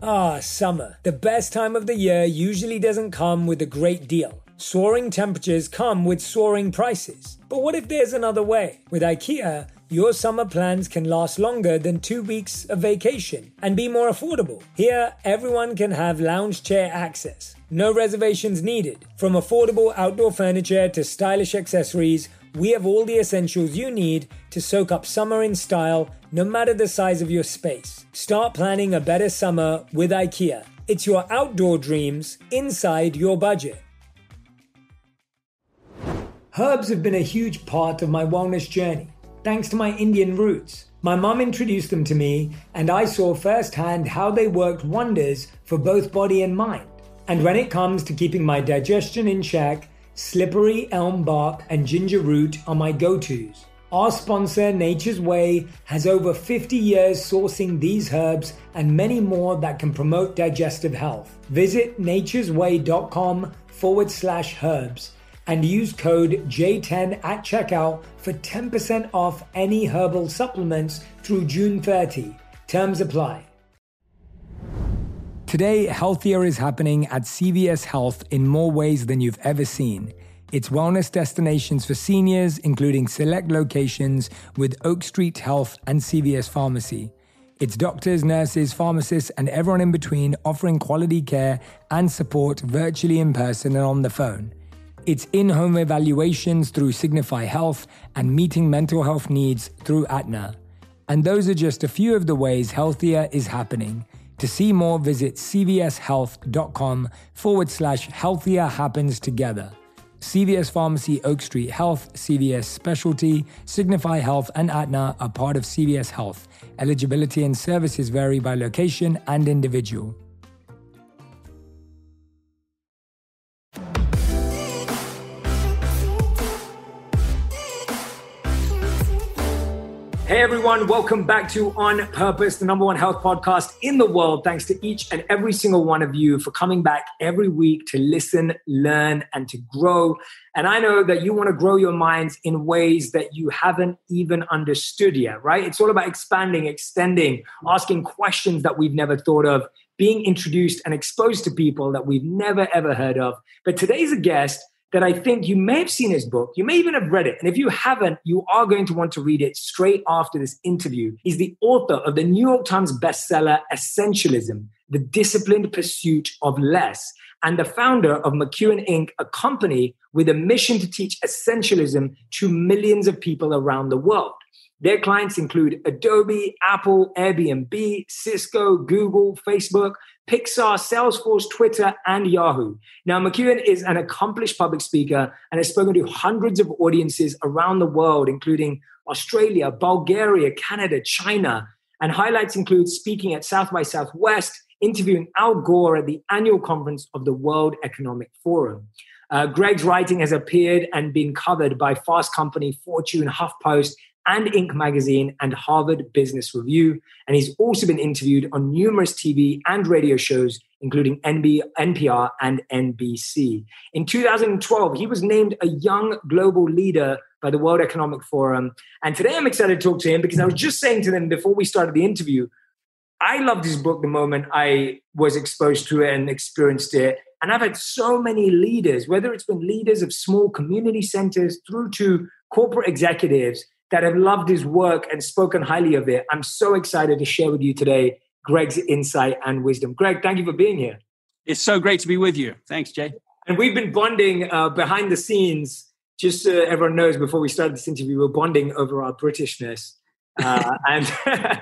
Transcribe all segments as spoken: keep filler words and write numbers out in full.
Ah, summer. The best time of the year usually doesn't come with a great deal. Soaring temperatures come with soaring prices. But what if there's another way? With IKEA, your summer plans can last longer than two weeks of vacation and be more affordable. Here, everyone can have lounge chair access. No reservations needed. From affordable outdoor furniture to stylish accessories, we have all the essentials you need to soak up summer in style, no matter the size of your space. Start planning a better summer with IKEA. It's your outdoor dreams inside your budget. Herbs have been a huge part of my wellness journey, thanks to my Indian roots. My mum introduced them to me, and I saw firsthand how they worked wonders for both body and mind. And when it comes to keeping my digestion in check, slippery elm bark and ginger root are my go-tos. Our sponsor, Nature's Way, has over fifty years sourcing these herbs and many more that can promote digestive health. Visit naturesway.com forward slash herbs and use code J ten at checkout for ten percent off any herbal supplements through June thirtieth. Terms apply. Today, healthier is happening at C V S Health in more ways than you've ever seen. It's wellness destinations for seniors, including select locations with Oak Street Health and C V S Pharmacy. It's doctors, nurses, pharmacists, and everyone in between offering quality care and support virtually in person and on the phone. It's in-home evaluations through Signify Health and meeting mental health needs through Aetna. And those are just a few of the ways healthier is happening. To see more, visit cvshealth.com forward slash healthier happens together. C V S Pharmacy, Oak Street Health, C V S Specialty, Signify Health, and Aetna are part of C V S Health. Eligibility and services vary by location and individual. Hey everyone, welcome back to On Purpose, the number one health podcast in the world. Thanks to each and every single one of you for coming back every week to listen, learn, and to grow. And I know that you want to grow your minds in ways that you haven't even understood yet, right? It's all about expanding, extending, asking questions that we've never thought of, being introduced and exposed to people that we've never, ever heard of. But today's a guest that I think you may have seen his book. You may even have read it. And if you haven't, you are going to want to read it straight after this interview. He's the author of the New York Times bestseller, Essentialism, The Disciplined Pursuit of Less, and the founder of McEwen Incorporated, a company with a mission to teach essentialism to millions of people around the world. Their clients include Adobe, Apple, Airbnb, Cisco, Google, Facebook, Pixar, Salesforce, Twitter, and Yahoo. Now, McEwen is an accomplished public speaker and has spoken to hundreds of audiences around the world, including Australia, Bulgaria, Canada, China. And highlights include speaking at South by Southwest, interviewing Al Gore at the annual conference of the World Economic Forum. Uh, Greg's writing has appeared and been covered by Fast Company, Fortune, HuffPost, and Inc magazine and Harvard Business Review. And he's also been interviewed on numerous T V and radio shows, including N P R and N B C. In two thousand twelve, he was named a young global leader by the World Economic Forum. And today I'm excited to talk to him because I was just saying to them before we started the interview, I loved his book the moment I was exposed to it and experienced it. And I've had so many leaders, whether it's been leaders of small community centers through to corporate executives, that have loved his work and spoken highly of it. I'm so excited to share with you today Greg's insight and wisdom. Greg, thank you for being here. It's so great to be with you. Thanks, Jay. And we've been bonding uh, behind the scenes. Just so everyone knows, before we started this interview, we were bonding over our Britishness. Uh, and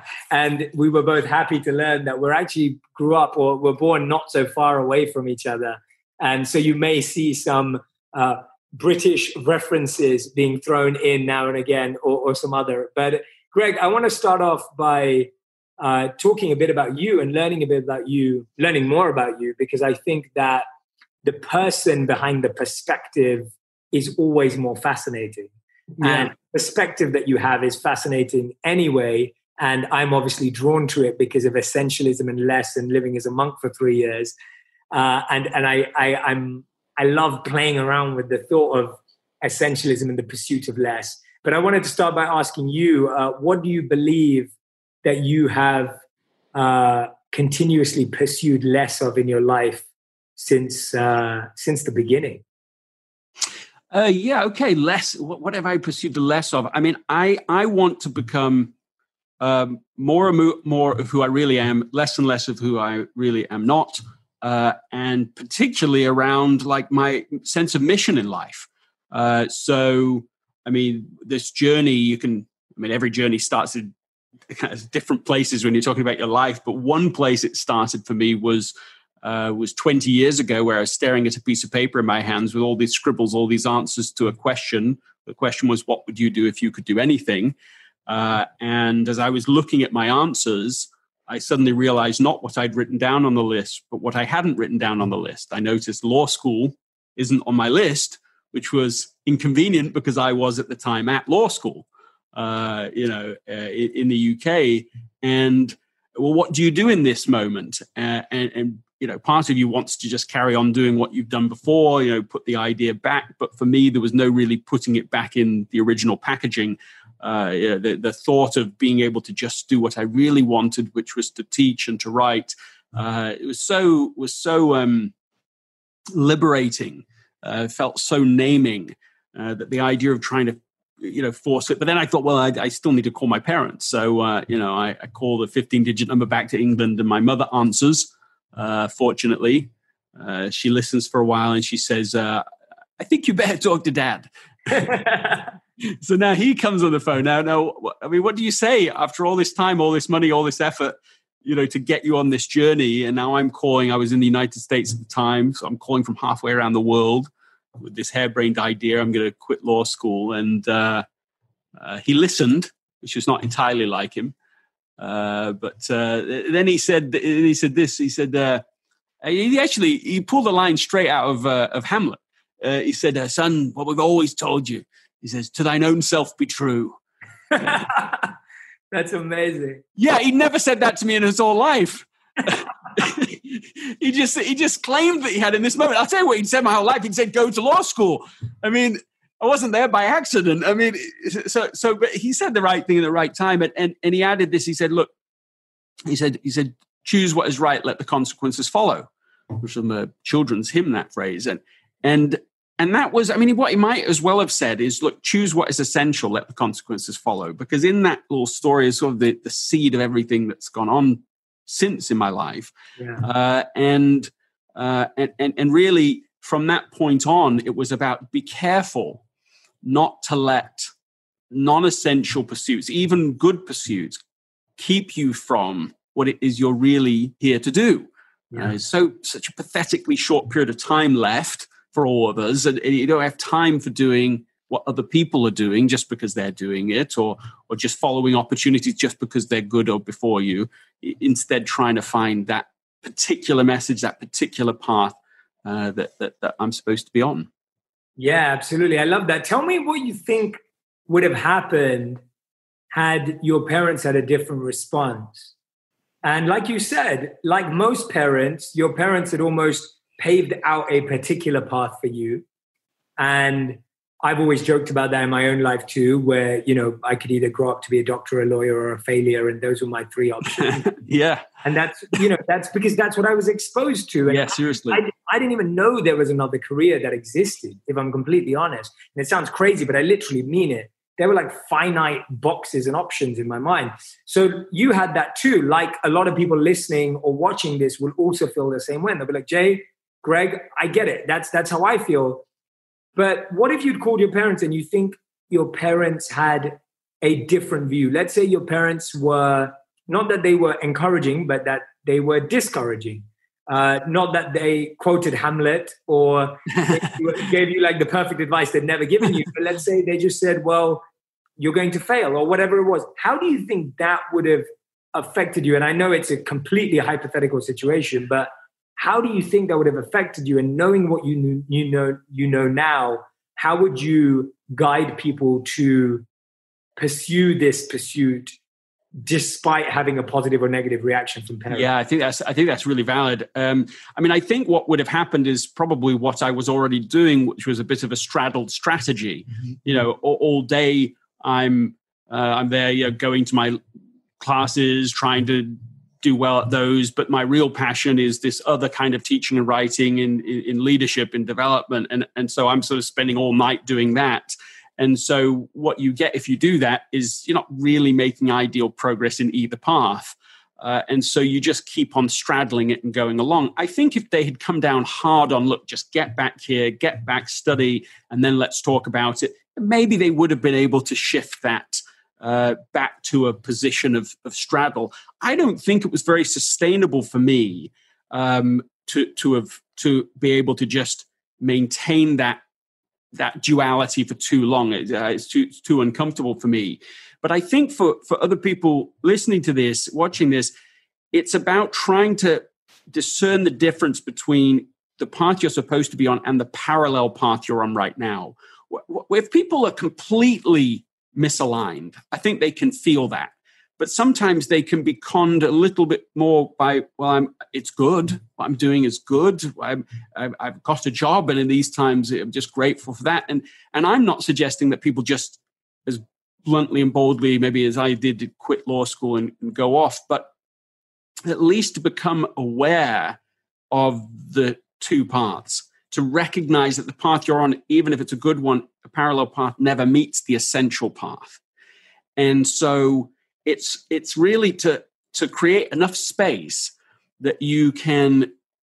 and we were both happy to learn that we're actually grew up or were born not so far away from each other. And so you may see some uh, British references being thrown in now and again, or, or some other. But Greg, I want to start off by uh, talking a bit about you and learning a bit about you, learning more about you, because I think that the person behind the perspective is always more fascinating. Yeah. And perspective that you have is fascinating anyway. And I'm obviously drawn to it because of essentialism and less and living as a monk for three years. Uh, and and I, I, I'm I love playing around with the thought of essentialism and the pursuit of less. But I wanted to start by asking you, uh, what do you believe that you have uh, continuously pursued less of in your life since uh, since the beginning? Uh, yeah, okay. Less. What, what have I pursued the less of? I mean, I I want to become um, more and more of who I really am, less and less of who I really am not, uh, and particularly around like my sense of mission in life. Uh, so, I mean, this journey, you can. I mean, every journey starts at kind of different places when you're talking about your life. But one place it started for me was. Uh, was twenty years ago, where I was staring at a piece of paper in my hands with all these scribbles, all these answers to a question. The question was, what would you do if you could do anything? Uh, and as I was looking at my answers, I suddenly realized not what I'd written down on the list, but what I hadn't written down on the list. I noticed law school isn't on my list, which was inconvenient because I was at the time at law school, uh, you know, uh, in, in the U K. And well, what do you do in this moment? Uh, and, and you know, part of you wants to just carry on doing what you've done before, you know, put the idea back. But for me, there was no really putting it back in the original packaging. Uh, you know, the, the thought of being able to just do what I really wanted, which was to teach and to write, uh, it was so was so um, liberating. Uh, felt so naming uh, that the idea of trying to, you know, force it. But then I thought, well, I, I still need to call my parents. So, uh, you know, I, I call the fifteen-digit number back to England, and my mother answers. Uh, fortunately, uh, she listens for a while and she says, uh, I think you better talk to Dad. So now he comes on the phone. Now, now, I mean, what do you say after all this time, all this money, all this effort, you know, to get you on this journey? And now I'm calling, I was in the United States at the time, so I'm calling from halfway around the world with this harebrained idea. I'm going to quit law school. And uh, uh, he listened, which was not entirely like him. Uh, but uh, then he said, he said this. He said, uh, he actually he pulled a line straight out of uh, of Hamlet. Uh, he said, uh, "Son, what we've always told you." He says, "To thine own self be true." That's amazing. Yeah, he never said that to me in his whole life. he just he just claimed that he had in this moment. I'll tell you what he'd said my whole life. He'd said, "Go to law school." I mean, I wasn't there by accident. I mean, so so, but he said the right thing at the right time, and and, and he added this. He said, "Look," he said, he said, "Choose what is right, let the consequences follow," which was from a children's hymn, that phrase, and and and that was, I mean, what he might as well have said is, "Look, choose what is essential, let the consequences follow," because in that little story is sort of the the seed of everything that's gone on since in my life, yeah. uh, and uh, and and and really from that point on, it was about be careful not to let non-essential pursuits, even good pursuits, keep you from what it is you're really here to do. Yeah. Uh, so such a pathetically short period of time left for all of us, and, and you don't have time for doing what other people are doing just because they're doing it, or or just following opportunities just because they're good or before you. Instead, trying to find that particular message, that particular path uh, that, that that I'm supposed to be on. Yeah, absolutely. I love that. Tell me what you think would have happened had your parents had a different response. And like you said, like most parents, your parents had almost paved out a particular path for you. And I've always joked about that in my own life too, where, you know, I could either grow up to be a doctor, a lawyer, or a failure. And those were my three options. Yeah. And that's, you know, that's because that's what I was exposed to. And yeah, seriously. I, I didn't even know there was another career that existed, if I'm completely honest. And it sounds crazy, but I literally mean it. There were like finite boxes and options in my mind. So you had that too. Like a lot of people listening or watching this will also feel the same way. And they'll be like, Jay, Greg, I get it. That's, that's how I feel. But what if you'd called your parents and you think your parents had a different view? Let's say your parents were, not that they were encouraging, but that they were discouraging. Uh, not that they quoted Hamlet or gave you like the perfect advice they'd never given you. But let's say they just said, well, you're going to fail or whatever it was. How do you think that would have affected you? And I know it's a completely hypothetical situation, but how do you think that would have affected you? And knowing what you knew, you know, you know now, how would you guide people to pursue this pursuit despite having a positive or negative reaction from parents? Yeah, I think that's I think that's really valid. Um, I mean, I think what would have happened is probably what I was already doing, which was a bit of a straddled strategy. Mm-hmm. You know, all, all day I'm uh, I'm there, you know, going to my classes, trying to do well at those, but my real passion is this other kind of teaching and writing in, in, in leadership and development. And, and so I'm sort of spending all night doing that. And so what you get if you do that is you're not really making ideal progress in either path. Uh, and so you just keep on straddling it and going along. I think if they had come down hard on, look, just get back here, get back, study, and then let's talk about it, maybe they would have been able to shift that uh, back to a position of, of straddle. I don't think it was very sustainable for me um, to to have to be able to just maintain that that duality for too long. It, uh, it's too it's too uncomfortable for me. But I think for, for other people listening to this, watching this, it's about trying to discern the difference between the path you're supposed to be on and the parallel path you're on right now. If people are completely misaligned, I think they can feel that. But sometimes they can be conned a little bit more by, well, I'm, it's good. What I'm doing is good. I'm, I've, I've got a job, and in these times, I'm just grateful for that. And and I'm not suggesting that people just, as bluntly and boldly, maybe as I did, quit law school and, and go off, but at least to become aware of the two paths, to recognize that the path you're on, even if it's a good one, a parallel path never meets the essential path. And so It's it's really to, to create enough space that you can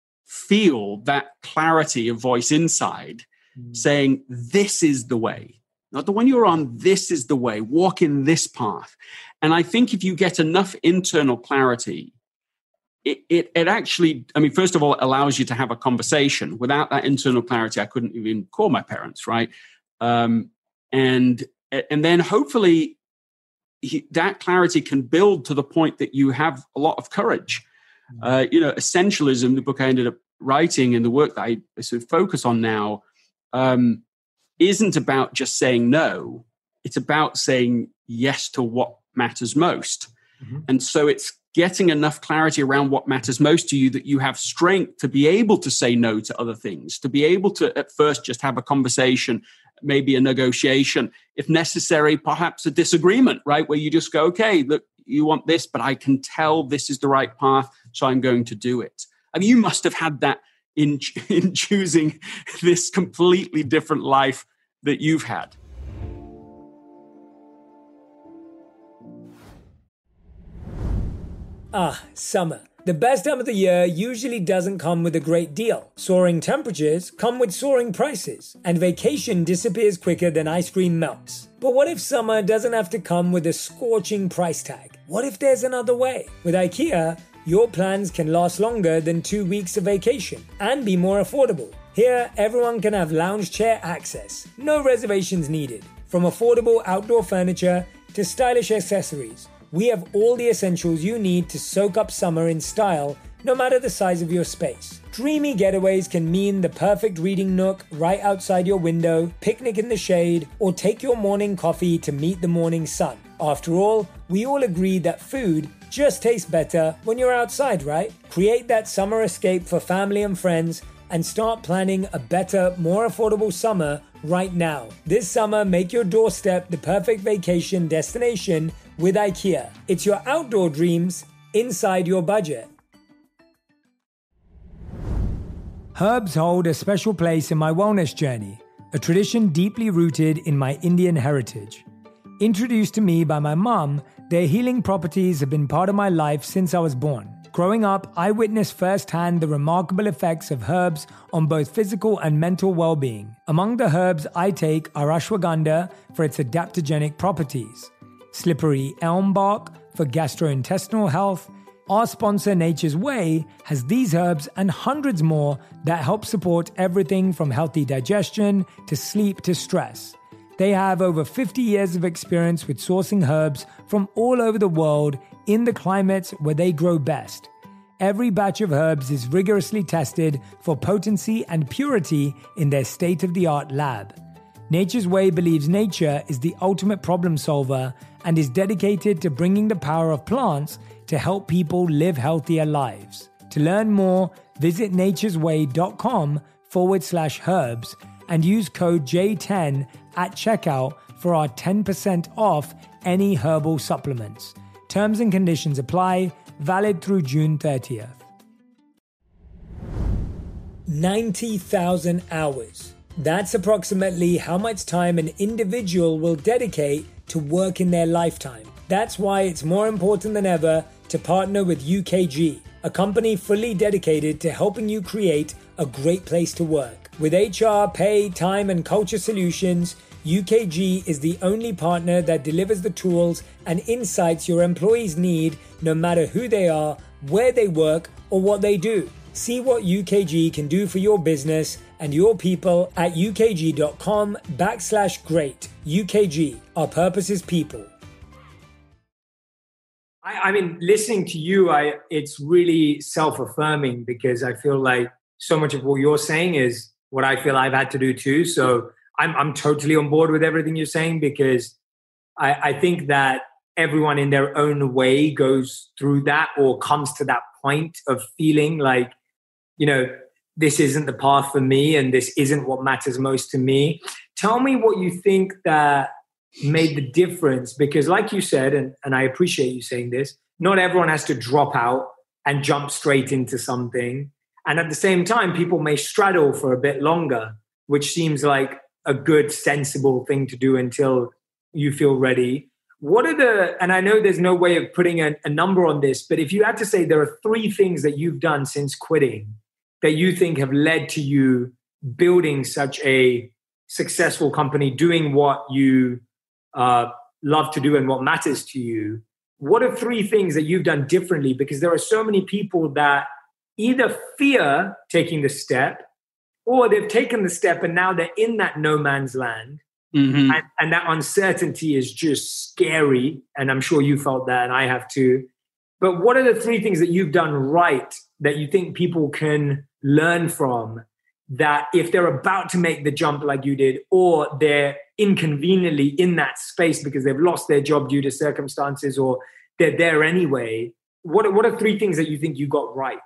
feel that clarity of voice inside mm. saying, this is the way. Not the one you're on, this is the way. Walk in this path. And I think if you get enough internal clarity, it, it, it actually, I mean, first of all, it allows you to have a conversation. Without that internal clarity, I couldn't even call my parents, right? Um, and and then hopefully, He, that clarity can build to the point that you have a lot of courage. Uh, you know, Essentialism, the book I ended up writing and the work that I, I sort of focus on now, um, isn't about just saying no. It's about saying yes to what matters most. Mm-hmm. And so it's getting enough clarity around what matters most to you that you have strength to be able to say no to other things, to be able to at first just have a conversation, maybe a negotiation, if necessary, perhaps a disagreement, right? Where you just go, okay, look, you want this, but I can tell this is the right path, so I'm going to do it. I mean, you must have had that in, in choosing this completely different life that you've had. Ah, summer. The best time of the year usually doesn't come with a great deal. Soaring temperatures come with soaring prices, and vacation disappears quicker than ice cream melts. But what if summer doesn't have to come with a scorching price tag? What if there's another way? With IKEA, your plans can last longer than two weeks of vacation and be more affordable. Here, everyone can have lounge chair access, no reservations needed. From affordable outdoor furniture to stylish accessories, we have all the essentials you need to soak up summer in style, no matter the size of your space. Dreamy getaways can mean the perfect reading nook right outside your window, picnic in the shade, or take your morning coffee to meet the morning sun. After all, we all agree that food just tastes better when you're outside, right? Create that summer escape for family and friends and start planning a better, more affordable summer right now. This summer, make your doorstep the perfect vacation destination with IKEA. It's your outdoor dreams inside your budget. Herbs hold a special place in my wellness journey, a tradition deeply rooted in my Indian heritage. Introduced to me by my mom, their healing properties have been part of my life since I was born. Growing up, I witnessed firsthand the remarkable effects of herbs on both physical and mental well-being. Among the herbs I take are ashwagandha for its adaptogenic properties, slippery elm bark for gastrointestinal health. Our sponsor Nature's Way has these herbs and hundreds more that help support everything from healthy digestion to sleep to stress. They have over fifty years of experience with sourcing herbs from all over the world in the climates where they grow best. Every batch of herbs is rigorously tested for potency and purity in their state-of-the-art lab. Nature's Way believes nature is the ultimate problem solver and is dedicated to bringing the power of plants to help people live healthier lives. To learn more, visit naturesway.com forward slash herbs and use code J ten at checkout for our ten percent off any herbal supplements. Terms and conditions apply. valid through June thirtieth. ninety thousand hours. That's approximately how much time an individual will dedicate to work in their lifetime. That's why it's more important than ever to partner with U K G, a company fully dedicated to helping you create a great place to work. With H R, pay, time, and culture solutions, U K G is the only partner that delivers the tools and insights your employees need, no matter who they are, where they work, or what they do. See what U K G can do for your business and your people at ukg.com backslash great. U K G, our purpose is people. I, I mean, listening to you, I it's really self-affirming because I feel like so much of what you're saying is what I feel I've had to do too. So I'm I'm totally on board with everything you're saying because I, I think that everyone in their own way goes through that or comes to that point of feeling like, you know, this isn't the path for me and this isn't what matters most to me. Tell me what you think that made the difference, because like you said, and, and I appreciate you saying this, not everyone has to drop out and jump straight into something. And at the same time, people may straddle for a bit longer, which seems like a good, sensible thing to do until you feel ready. What are the, and I know there's no way of putting a, a number on this, but if you had to say there are three things that you've done since quitting that you think have led to you building such a successful company, doing what you uh, love to do and what matters to you, what are three things that you've done differently? Because there are so many people that either fear taking the step or they've taken the step and now they're in that no man's land. Mm-hmm. And, and that uncertainty is just scary. And I'm sure you felt that and I have too. But what are the three things that you've done right that you think people can learn from, that if they're about to make the jump like you did, or they're inconveniently in that space because they've lost their job due to circumstances or they're there anyway, what, what are three things that you think you got right?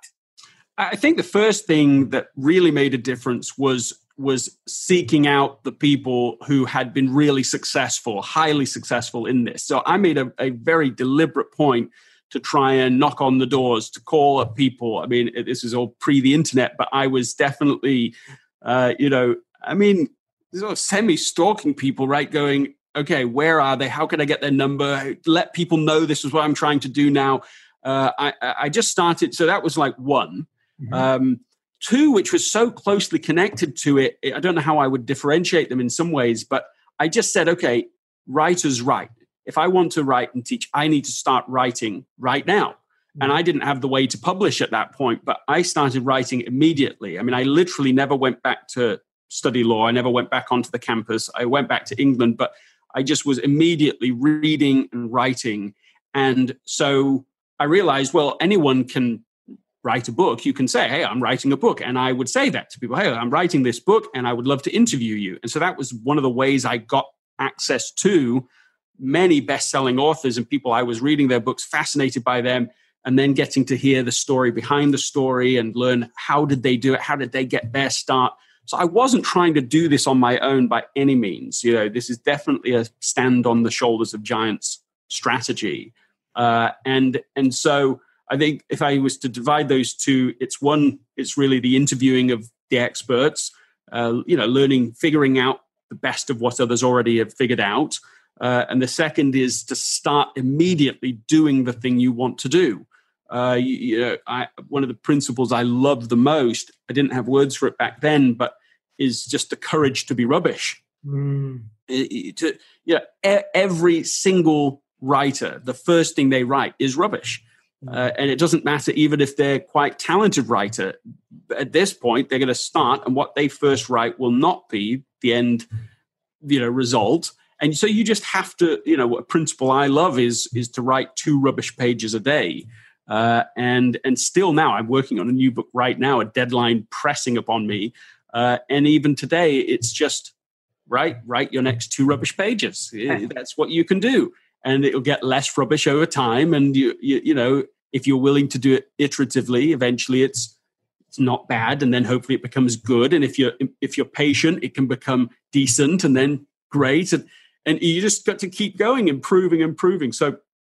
I think the first thing that really made a difference was was seeking out the people who had been really successful, highly successful in this. So I made a, a very deliberate point to try and knock on the doors, to call up people. I mean, this is all pre the internet, but I was definitely, uh, you know, I mean, sort of semi-stalking people, right? Going, okay, where are they? How can I get their number? Let people know this is what I'm trying to do now. Uh, I, I just started. So that was like one. Mm-hmm. Um, two, which was so closely connected to it, I don't know how I would differentiate them in some ways, but I just said, okay, writers write. If I want to write and teach, I need to start writing right now. Mm-hmm. And I didn't have the way to publish at that point, but I started writing immediately. I mean, I literally never went back to study law. I never went back onto the campus. I went back to England, but I just was immediately reading and writing. And so I realized, well, anyone can write a book. You can say, hey, I'm writing a book. And I would say that to people, hey, I'm writing this book and I would love to interview you. And so that was one of the ways I got access to many best-selling authors and people. I was reading their books, fascinated by them, and then getting to hear the story behind the story and learn how did they do it? How did they get their start? So I wasn't trying to do this on my own by any means. You know, this is definitely a stand on the shoulders of giants strategy. Uh, and, and so I think if I was to divide those two, it's one, it's really the interviewing of the experts, uh, you know, learning, figuring out the best of what others already have figured out. Uh, and the second is to start immediately doing the thing you want to do. Uh, you, you know, I, one of the principles I love the most, I didn't have words for it back then, but is just the courage to be rubbish. Mm. It, to, you know, e- every single writer, the first thing they write is rubbish. Uh, and it doesn't matter even if they're quite talented writer. At this point, they're going to start, and what they first write will not be the end, you know, result. And so you just have to, you know, a principle I love is is to write two rubbish pages a day. Uh, and and still now, I'm working on a new book right now, a deadline pressing upon me. Uh, and even today, it's just right, write your next two rubbish pages. That's what you can do. And it'll get less rubbish over time. And, you, you you know, if you're willing to do it iteratively, eventually it's it's not bad. And then hopefully it becomes good. And if you're, if you're patient, it can become decent and then great. And, and you just got to keep going, improving, improving. So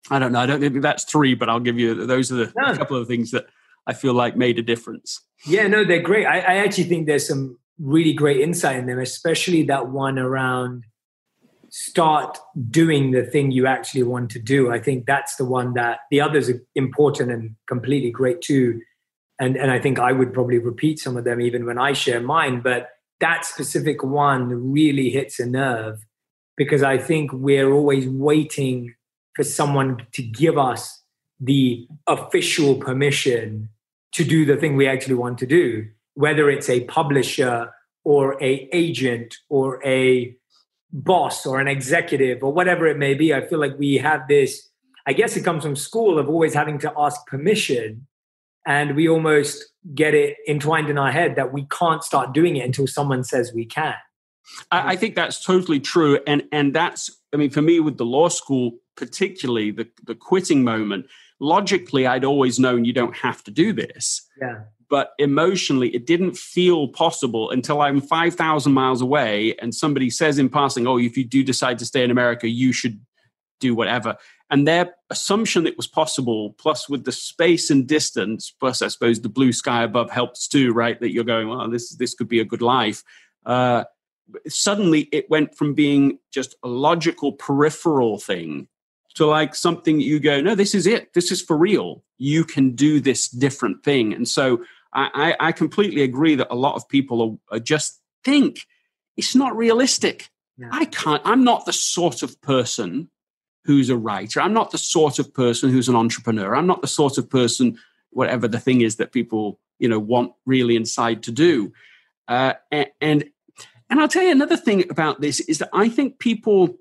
I don't know. I don't think that's three, but I'll give you, those are the No. a couple of things that I feel like made a difference. Yeah, no, they're great. I, I actually think there's some really great insight in them, especially that one around start doing the thing you actually want to do. I think that's the one that the others are important and completely great too. And, and I think I would probably repeat some of them even when I share mine, but that specific one really hits a nerve because I think we're always waiting for someone to give us the official permission to do the thing we actually want to do, whether it's a publisher or a agent or a boss or an executive or whatever it may be. I feel like we have this, I guess it comes from school, of always having to ask permission, and we almost get it entwined in our head that we can't start doing it until someone says we can. I, I think that's totally true. And and that's, I mean, for me with the law school, particularly the, the quitting moment, logically, I'd always known you don't have to do this. Yeah. But emotionally, it didn't feel possible until I'm five thousand miles away and somebody says in passing, oh, if you do decide to stay in America, you should do whatever. And their assumption it was possible, plus with the space and distance, plus I suppose the blue sky above helps too, right? That you're going, well, this, this could be a good life. Uh, suddenly it went from being just a logical peripheral thing to like something you go, no, this is it. This is for real. You can do this different thing. And so I, I, I completely agree that a lot of people are, are just think it's not realistic. Yeah. I can't, I'm not the sort of person who's a writer. I'm not the sort of person who's an entrepreneur. I'm not the sort of person, whatever the thing is that people, you know, want really inside to do. Uh, and, and, and I'll tell you another thing about this is that I think people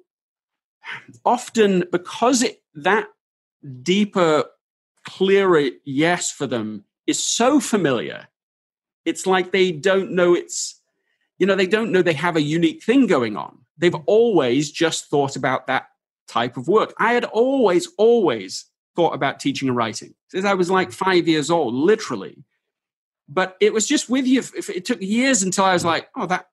often, because it, that deeper, clearer yes for them is so familiar, it's like they don't know it's, you know, they don't know they have a unique thing going on. They've always just thought about that type of work. I had always, always thought about teaching and writing since I was like five years old, literally. But it was just with you. If it took years until I was like, oh, that,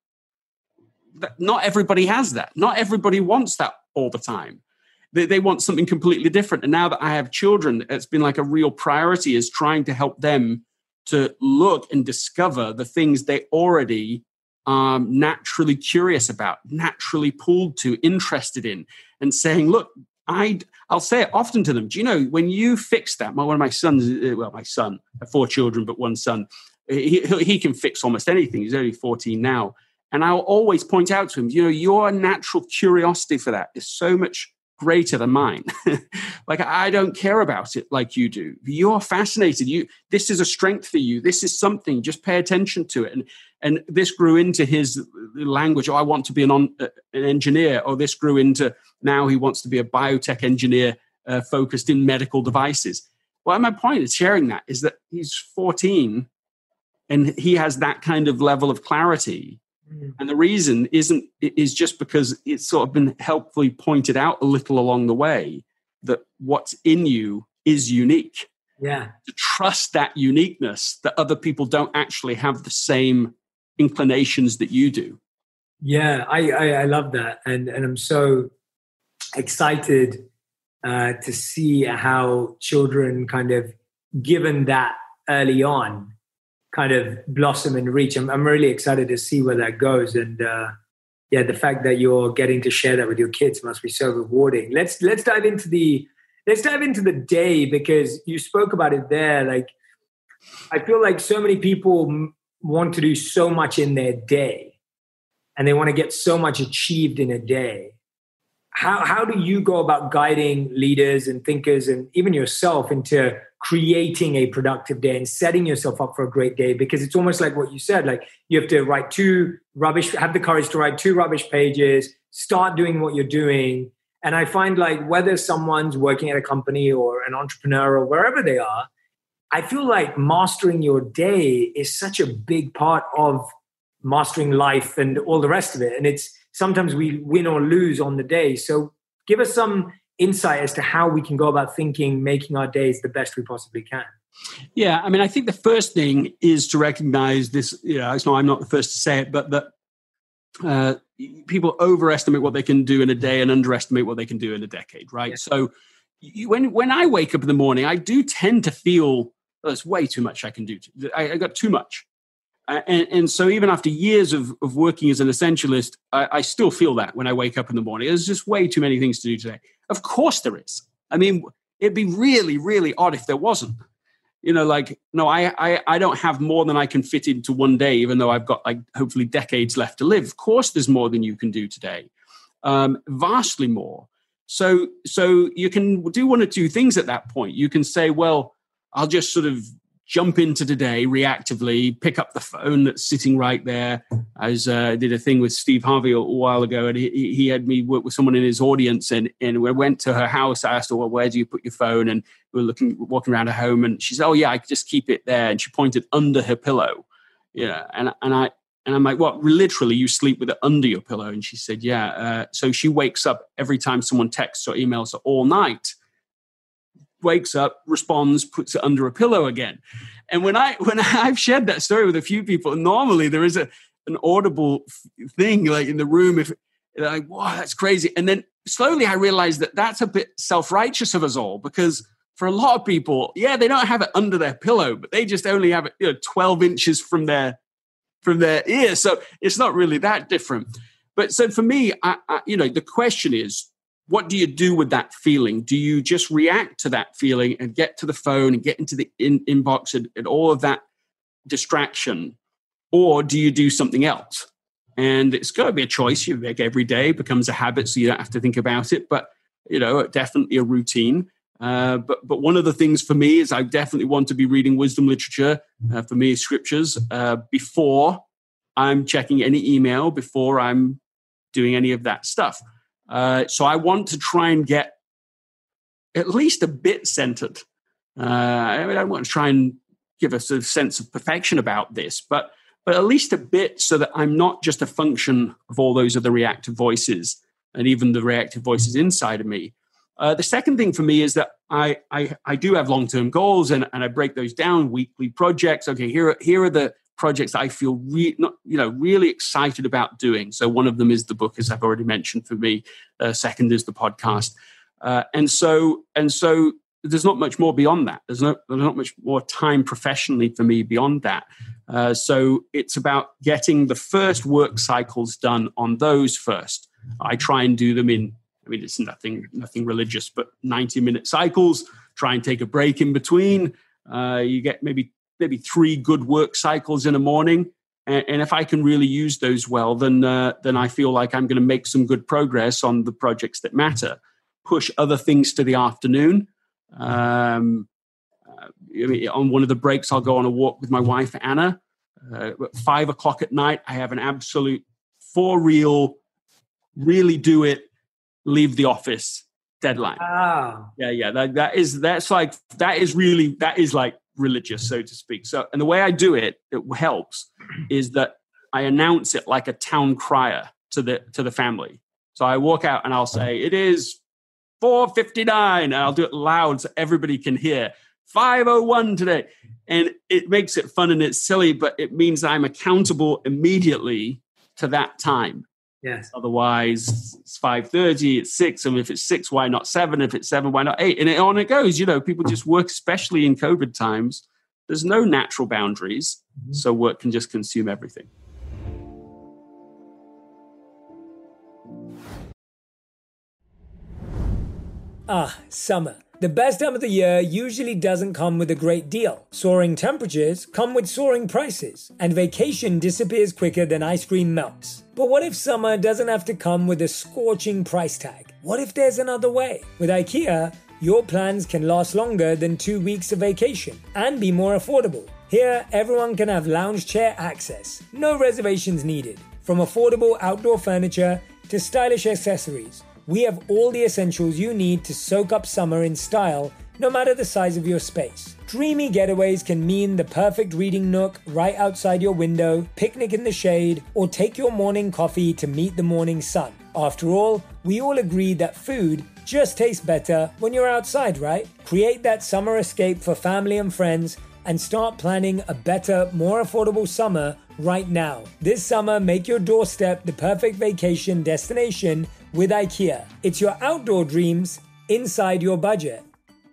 that not everybody has that. Not everybody wants that all the time. They, they want something completely different. And now that I have children, it's been like a real priority is trying to help them to look and discover the things they already um, naturally curious about, naturally pulled to, interested in, and saying, look, I'd, I'll say it often to them. Do you know, when you fix that, my, one of my sons, well, my son, I have four children, but one son, he, he can fix almost anything. He's only fourteen now. And I'll always point out to him, you know, your natural curiosity for that is so much greater than mine. Like, I don't care about it like you do. You're fascinated. You, this is a strength for you. This is something, just pay attention to it. And, and this grew into his language. Oh, I want to be an, on, uh, an engineer. Or this grew into now he wants to be a biotech engineer uh, focused in medical devices. Well, my point is sharing that is that he's fourteen and he has that kind of level of clarity. And the reason isn't is just because it's sort of been helpfully pointed out a little along the way that what's in you is unique. Yeah. To trust that uniqueness that other people don't actually have the same inclinations that you do. Yeah, I, I, I love that. And, and I'm so excited uh, to see how children kind of, given that early on, kind of blossom and reach. I'm, I'm really excited to see where that goes. And uh, yeah, the fact that you're getting to share that with your kids must be so rewarding. Let's let's dive into the let's dive into the day, because you spoke about it there. Like, I feel like so many people m- want to do so much in their day, and they want to get so much achieved in a day. How how do you go about guiding leaders and thinkers and even yourself into creating a productive day and setting yourself up for a great day? Because it's almost like what you said, like you have to write two rubbish, have the courage to write two rubbish pages, start doing what you're doing. And I find like whether someone's working at a company or an entrepreneur or wherever they are, I feel like mastering your day is such a big part of mastering life and all the rest of it. And it's sometimes we win or lose on the day. So give us some insight as to how we can go about thinking, making our days the best we possibly can. Yeah, I mean, I think the first thing is to recognize this. You know, it's not, I'm not the first to say it, but that uh, people overestimate what they can do in a day and underestimate what they can do in a decade, right? Yeah. So you, when when I wake up in the morning, I do tend to feel, oh, there's way too much I can do. I, I got too much. Uh, and, and so even after years of, of working as an essentialist, I, I still feel that when I wake up in the morning. There's just way too many things to do today. Of course there is. I mean, it'd be really, really odd if there wasn't. You know, like, no, I, I, I don't have more than I can fit into one day, even though I've got like hopefully decades left to live. Of course there's more than you can do today. Um, vastly more. So, so you can do one or two things at that point. You can say, well, I'll just sort of jump into today reactively, pick up the phone that's sitting right there. I was, uh, did a thing with Steve Harvey a while ago, and he, he had me work with someone in his audience, and, and we went to her house. I asked her, well, where do you put your phone? And we were looking, walking around her home, and she said, oh yeah, I just keep it there. And she pointed under her pillow. Yeah. And, and I, and I'm like, what, literally you sleep with it under your pillow? And she said, yeah. Uh, so she wakes up every time someone texts or emails her all night, wakes up, responds, puts it under a pillow again. And when I when I've shared that story with a few people, normally there is a an audible thing like in the room. If like, wow, that's crazy. And then slowly I realized that that's a bit self-righteous of us all, because for a lot of people, yeah, they don't have it under their pillow, but they just only have it, you know, twelve inches from their from their ear. So it's not really that different. But so for me, I, I, you know, the question is, what do you do with that feeling? Do you just react to that feeling and get to the phone and get into the in, inbox and, and all of that distraction? Or do you do something else? And it's got to be a choice you make every day. It becomes a habit, so you don't have to think about it. But, you know, definitely a routine. Uh, but but one of the things for me is I definitely want to be reading wisdom literature, uh, for me, scriptures, uh, before I'm checking any email, before I'm doing any of that stuff. Uh, so I want to try and get at least a bit centered. Uh, I mean, I want to try and give a sort of sense of perfection about this, but but at least a bit, so that I'm not just a function of all those other reactive voices and even the reactive voices inside of me. Uh, the second thing for me is that I I, I do have long-term goals, and, and I break those down, weekly projects. Okay, here are, here are the projects that I feel re- not, you know, really excited about doing. So one of them is the book, as I've already mentioned for me. Uh, second is the podcast. Uh, and so and so there's not much more beyond that. There's, no, there's not much more time professionally for me beyond that. Uh, so it's about getting the first work cycles done on those first. I try and do them in, I mean, it's nothing nothing religious, but ninety-minute cycles. Try and take a break in between. Uh, you get maybe maybe three good work cycles in a morning. And, and if I can really use those well, then uh, then I feel like I'm going to make some good progress on the projects that matter. Push other things to the afternoon. Um, uh, I mean, on one of the breaks, I'll go on a walk with my wife, Anna. Uh, at five o'clock at night, I have an absolute for real, really do it, leave the office deadline. Wow. Yeah, yeah. That, that is, that's like, that is really, that is like religious, so to speak. So, and the way I do it, it helps, is that I announce it like a town crier to the, to the family. So I walk out and I'll say, it is four fifty-nine, and I'll do it loud so everybody can hear. five oh one today. And it makes it fun and it's silly, but it means I'm accountable immediately to that time. Yes. Otherwise, it's five thirty, it's six. And if it's six, why not seven? If it's seven, why not eight? And it, on it goes. You know, people just work, especially in COVID times. There's no natural boundaries. Mm-hmm. So work can just consume everything. Ah, summer. The best time of the year usually doesn't come with a great deal. Soaring temperatures come with soaring prices, and vacation disappears quicker than ice cream melts. But what if summer doesn't have to come with a scorching price tag? What if there's another way? With IKEA, your plans can last longer than two weeks of vacation and be more affordable. Here, everyone can have lounge chair access, no reservations needed. From affordable outdoor furniture to stylish accessories, we have all the essentials you need to soak up summer in style, no matter the size of your space. Dreamy getaways can mean the perfect reading nook right outside your window, picnic in the shade, or take your morning coffee to meet the morning sun. After all, we all agree that food just tastes better when you're outside, right? Create that summer escape for family and friends and start planning a better, more affordable summer right now. This summer, make your doorstep the perfect vacation destination with IKEA. It's your outdoor dreams inside your budget.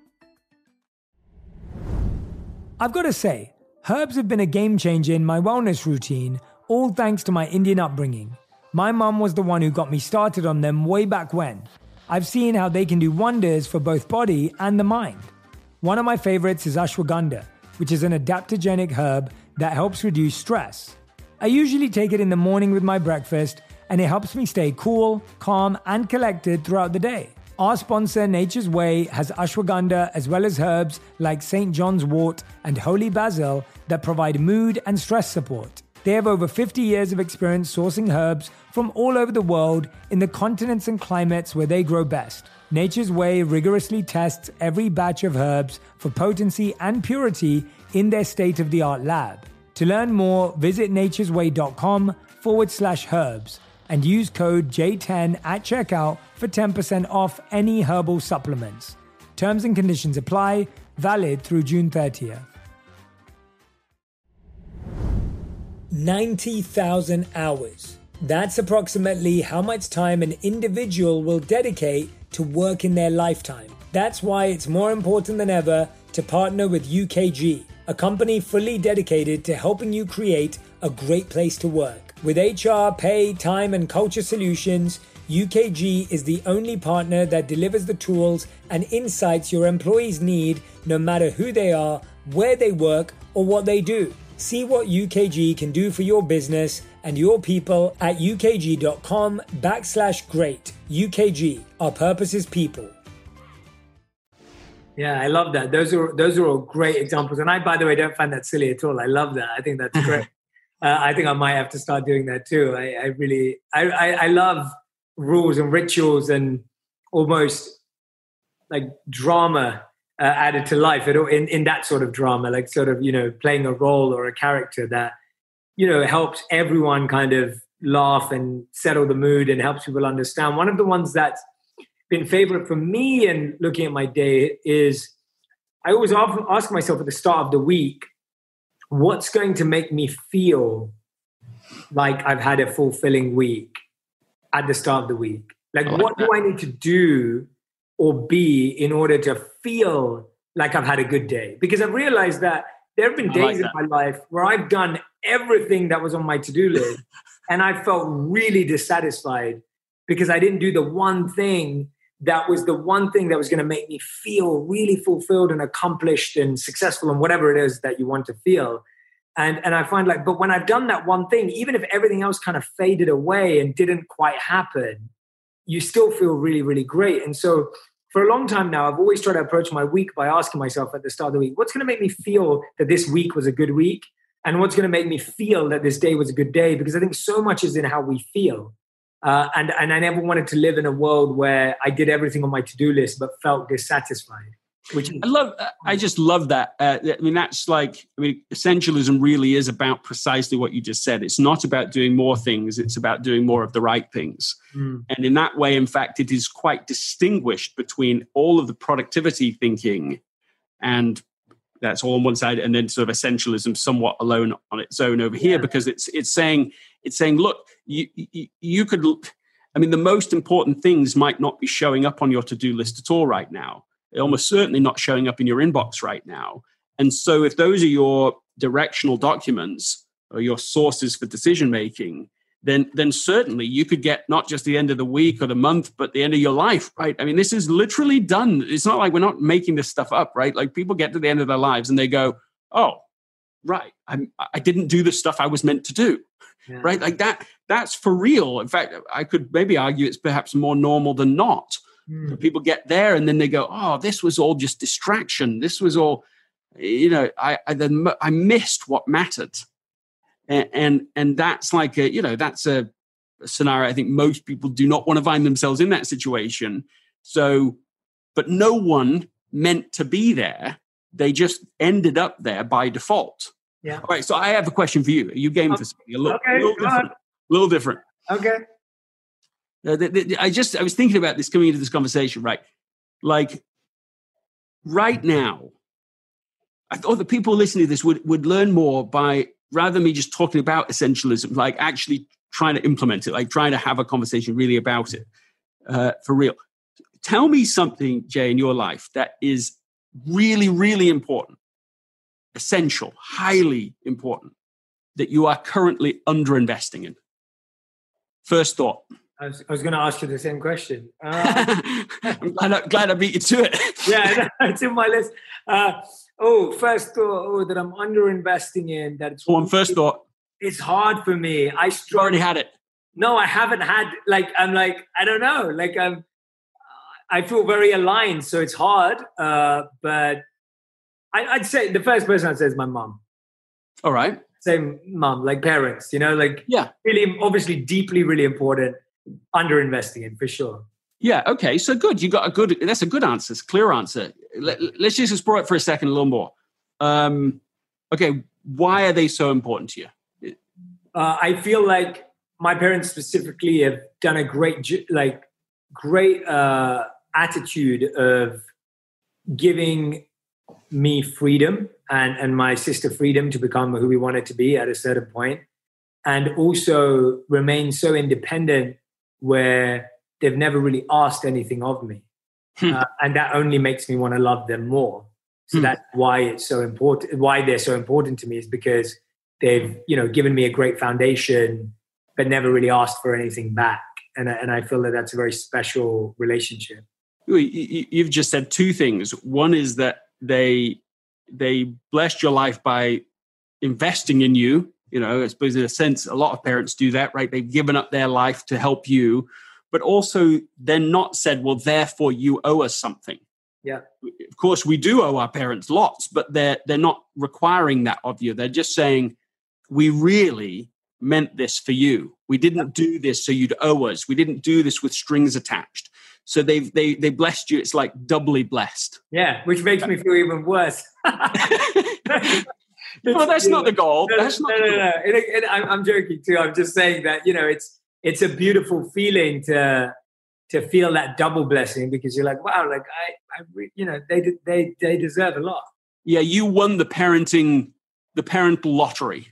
I've got to say, herbs have been a game changer in my wellness routine, all thanks to my Indian upbringing. My mum was the one who got me started on them way back when. I've seen how they can do wonders for both body and the mind. One of my favorites is ashwagandha, which is an adaptogenic herb that helps reduce stress. I usually take it in the morning with my breakfast, and it helps me stay cool, calm, and collected throughout the day. Our sponsor, Nature's Way, has ashwagandha as well as herbs like Saint John's wort and holy basil that provide mood and stress support. They have over fifty years of experience sourcing herbs from all over the world in the continents and climates where they grow best. Nature's Way rigorously tests every batch of herbs for potency and purity in their state-of-the-art lab. To learn more, visit naturesway.com forward slash herbs and use code J ten at checkout for ten percent off any herbal supplements. Terms and conditions apply, valid through June thirtieth. ninety thousand hours. That's approximately how much time an individual will dedicate to work in their lifetime. That's why it's more important than ever to partner with U K G, a company fully dedicated to helping you create a great place to work. With H R, pay, time, and culture solutions, U K G is the only partner that delivers the tools and insights your employees need, no matter who they are, where they work, or what they do. See what U K G can do for your business and your people at ukg.com backslash great. U K G, our purpose is people. Yeah, I love that. Those are those are all great examples. And I, by the way, don't find that silly at all. I love that. I think that's great. uh, I think I might have to start doing that too. I, I really, I, I, I love rules and rituals and almost like drama uh, added to life in, in that sort of drama, like sort of, you know, playing a role or a character that, you know, helps everyone kind of laugh and settle the mood and helps people understand. One of the ones that's been favorite for me and looking at my day is I always often ask myself at the start of the week, what's going to make me feel like I've had a fulfilling week at the start of the week? Like, like what that. do I need to do or be in order to feel like I've had a good day? Because I've realized that there have been days like in my life where I've done everything that was on my to-do list and I felt really dissatisfied because I didn't do the one thing that was the one thing that was going to make me feel really fulfilled and accomplished and successful and whatever it is that you want to feel. And, and I find like, but when I've done that one thing, even if everything else kind of faded away and didn't quite happen, you still feel really, really great. And so for a long time now, I've always tried to approach my week by asking myself at the start of the week, what's going to make me feel that this week was a good week? And what's going to make me feel that this day was a good day? Because I think so much is in how we feel. Uh, and, and I never wanted to live in a world where I did everything on my to-do list, but felt dissatisfied. Which I love, I just love that. Uh, I mean, that's like, I mean, essentialism really is about precisely what you just said. It's not about doing more things. It's about doing more of the right things. Mm. And in that way, in fact, it is quite distinguished between all of the productivity thinking, and that's all on one side, and then sort of essentialism somewhat alone on its own over here, yeah. because it's it's saying, it's saying, look, you, you, you could, I mean, the most important things might not be showing up on your to-do list at all right now. They're almost certainly not showing up in your inbox right now. And so if those are your directional documents or your sources for decision-making, then, then certainly you could get not just the end of the week or the month, but the end of your life, right? I mean, this is literally done. It's not like we're not making this stuff up, right? Like people get to the end of their lives and they go, oh, right, I'm, I didn't do the stuff I was meant to do. Yeah. Right? Like that, that's for real. In fact, I could maybe argue it's perhaps more normal than not. Mm. People get there and then they go, oh, this was all just distraction. This was all, you know, I, I, then I missed what mattered. And, and, and that's like a, you know, that's a, a scenario. I think most people do not want to find themselves in that situation. So, but no one meant to be there. They just ended up there by default. Yeah. All right. So I have a question for you. Are you game for something? A little, okay, little different. A little different. Okay. Uh, the, the, I just, I was thinking about this coming into this conversation, right? Like right now, I thought the people listening to this would, would learn more by, rather than me just talking about essentialism, like actually trying to implement it, like trying to have a conversation really about it uh, for real. tell me something, Jay, in your life that is really, really important, essential, highly important, that you are currently underinvesting in. First thought. I was, I was going to ask you the same question. Uh, I'm glad I, glad I beat you to it. Yeah, it's in my list. Uh, oh, first thought oh, that I'm underinvesting in. That's one first thought. It's hard for me. I struggle. Already had it. No, I haven't had. Like I'm like I don't know. Like I'm. I feel very aligned, so it's hard. Uh, but I, I'd say the first person I'd say is my mom. All right. Same mom, like parents. You know, like yeah, really, obviously, deeply, really important. Under investing in for sure. Yeah. Okay. So good. You got a good. That's a good answer. It's a clear answer. Let, let's just explore it for a second, a little more. Um, okay. Why are they so important to you? Uh, I feel like my parents specifically have done a great, like, great uh, attitude of giving me freedom and and my sister freedom to become who we wanted to be at a certain point, and also remain so independent, where they've never really asked anything of me. Hmm. Uh, and that only makes me want to love them more. So hmm. that's why it's so important, why they're so important to me, is because they've, you know, given me a great foundation, but never really asked for anything back. And, and I feel that that's a very special relationship. You've just said two things. One is that they, they blessed your life by investing in you. You know, I suppose in a sense, a lot of parents do that, right? They've given up their life to help you, but also they're not said, well, therefore you owe us something. Yeah. Of course, we do owe our parents lots, but they're they're not requiring that of you. They're just saying, we really meant this for you. We didn't do this so you'd owe us. We didn't do this with strings attached. So they've they they blessed you. It's like doubly blessed. Yeah, which makes me feel even worse. Well, that's not the goal. No, that's not no, the no, goal. no. And, and I'm, I'm joking too. I'm just saying that, you know, it's it's a beautiful feeling to to feel that double blessing, because you're like, wow, like I, I you know, they they they deserve a lot. Yeah, you won the parenting, the parental lottery.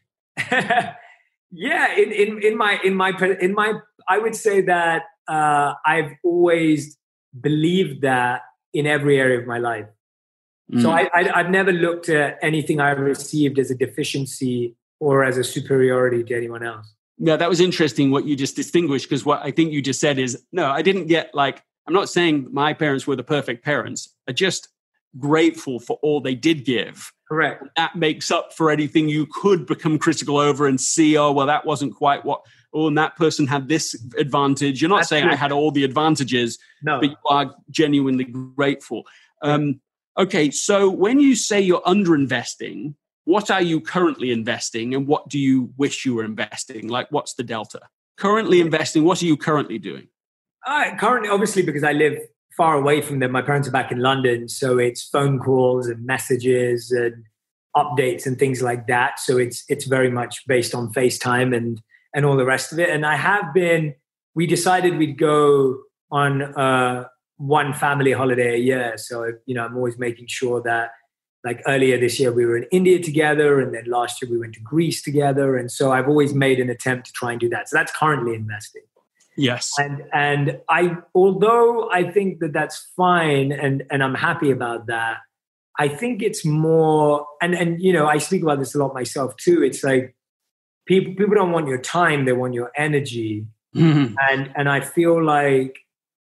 Yeah, in, in in my in my in my, I would say that uh, I've always believed that in every area of my life. Mm. So I, I, I've never looked at anything I received as a deficiency or as a superiority to anyone else. Yeah, that was interesting what you just distinguished, because what I think you just said is, no, I didn't get like, I'm not saying my parents were the perfect parents. I'm just grateful for all they did give. Correct. That makes up for anything you could become critical over and see, oh, well, that wasn't quite what, oh, and that person had this advantage. You're not That's saying true. I had all the advantages, no. but you are genuinely grateful. Um, Okay, so when you say you're underinvesting, what are you currently investing and what do you wish you were investing? Like, what's the delta? Currently investing, what are you currently doing? Uh, currently, obviously, because I live far away from them. My parents are back in London, so it's phone calls and messages and updates and things like that. So it's it's very much based on FaceTime and, and all the rest of it. And I have been, we decided we'd go on uh one family holiday a year. So, you know, I'm always making sure that, like earlier this year, we were in India together. And then last year we went to Greece together. And so I've always made an attempt to try and do that. So that's currently investing. Yes. And, and I, although I think that that's fine and, and I'm happy about that, I think it's more, and, and, you know, I speak about this a lot myself too. It's like people, people don't want your time. They want your energy. Mm-hmm. And, and I feel like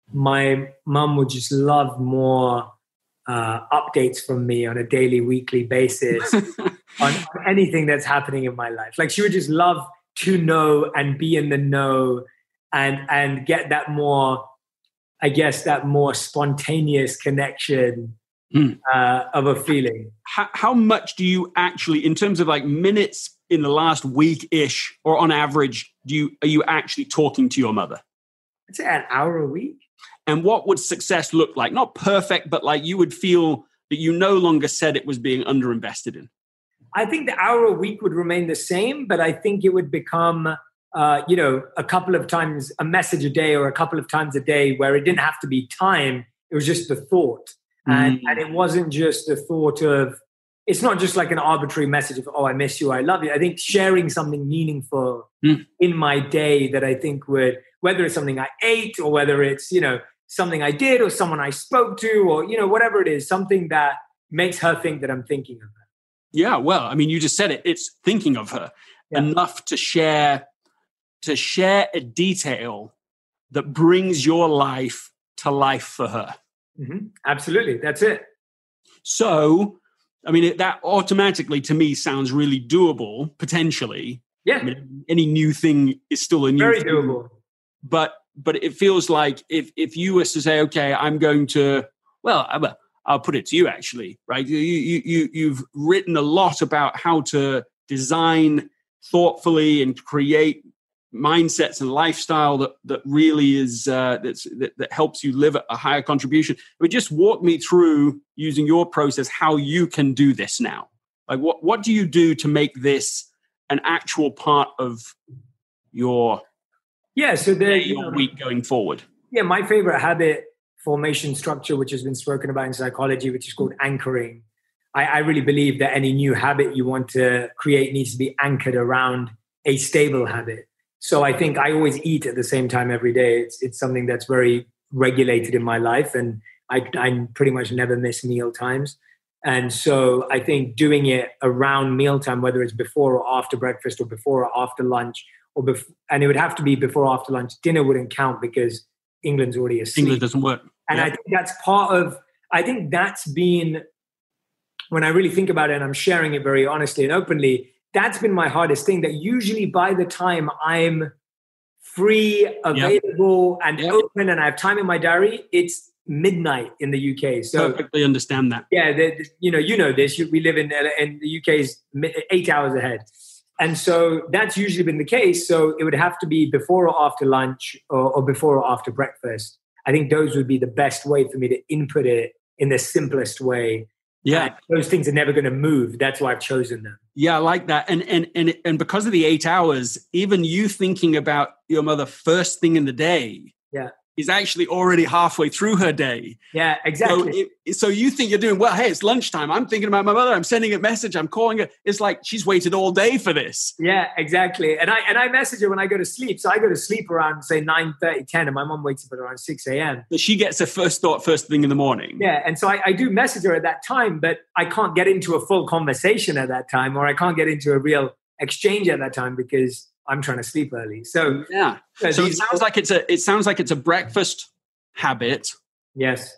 my mum would just love more uh, updates from me on a daily, weekly basis on anything that's happening in my life. Like she would just love to know and be in the know and and get that more, I guess, that more spontaneous connection mm. uh, of a feeling. How, how much do you actually, in terms of like minutes in the last week-ish or on average, do you are you actually talking to your mother? I'd say an hour a week. And what would success look like? Not perfect, but like you would feel that you no longer said it was being underinvested in. I think the hour a week would remain the same, but I think it would become, uh, you know, a couple of times a message a day or a couple of times a day where it didn't have to be time. It was just the thought. Mm. And, and it wasn't just the thought of, it's not just like an arbitrary message of, oh, I miss you, I love you. I think sharing something meaningful mm. in my day that I think would, whether it's something I ate or whether it's, you know, something I did or someone I spoke to, or, you know, whatever it is, something that makes her think that I'm thinking of her. Yeah, well, I mean, you just said it. It's thinking of her yeah. enough to share, to share a detail that brings your life to life for her. Mm-hmm. Absolutely. That's it. So, I mean, it, that automatically to me sounds really doable, potentially. Yeah. I mean, any new thing is still a new Very thing. doable. But, but it feels like if, if you were to say, okay, I'm going to, well, I'm a, I'll put it to you actually, right? You, you, you, you've written a lot about how to design thoughtfully and create mindsets and lifestyle that, that really is, uh, that's, that, that helps you live at a higher contribution. But just walk me through using your process, how you can do this now. Like what, what do you do to make this an actual part of your, yeah, so the, your know, week going forward? Yeah, my favorite habit formation structure, which has been spoken about in psychology, which is called anchoring. I, I really believe that any new habit you want to create needs to be anchored around a stable habit. So I think I always eat at the same time every day. It's it's something that's very regulated in my life, and I, I pretty much never miss meal times. And so I think doing it around mealtime, whether it's before or after breakfast or before or after lunch, or bef- and it would have to be before or after lunch. Dinner wouldn't count because England's already asleep. England doesn't work. And yeah. I think that's part of, I think that's been, when I really think about it, and I'm sharing it very honestly and openly, that's been my hardest thing, that usually by the time I'm free, available, yep. and yep. open, and I have time in my diary, it's midnight in the U K. So perfectly understand that. Yeah, the, you know, you know this. We live in, in the U K is eight hours ahead. And so that's usually been the case. So it would have to be before or after lunch, or, or before or after breakfast. I think those would be the best way for me to input it in the simplest way. Yeah. And those things are never going to move. That's why I've chosen them. Yeah, I like that. And, and, and, and because of the eight hours, even you thinking about your mother first thing in the day yeah. is actually already halfway through her day. Yeah, exactly. So, it, so you think you're doing, well, hey, it's lunchtime. I'm thinking about my mother. I'm sending a message. I'm calling her. It's like she's waited all day for this. Yeah, exactly. And I and I message her when I go to sleep. So I go to sleep around, say, nine thirty, ten, and my mom wakes up at around six a.m. But she gets her first thought first thing in the morning. Yeah, and so I, I do message her at that time, but I can't get into a full conversation at that time, or I can't get into a real exchange at that time because I'm trying to sleep early. So yeah. So, so it sounds like it's a it sounds like it's a breakfast habit. Yes.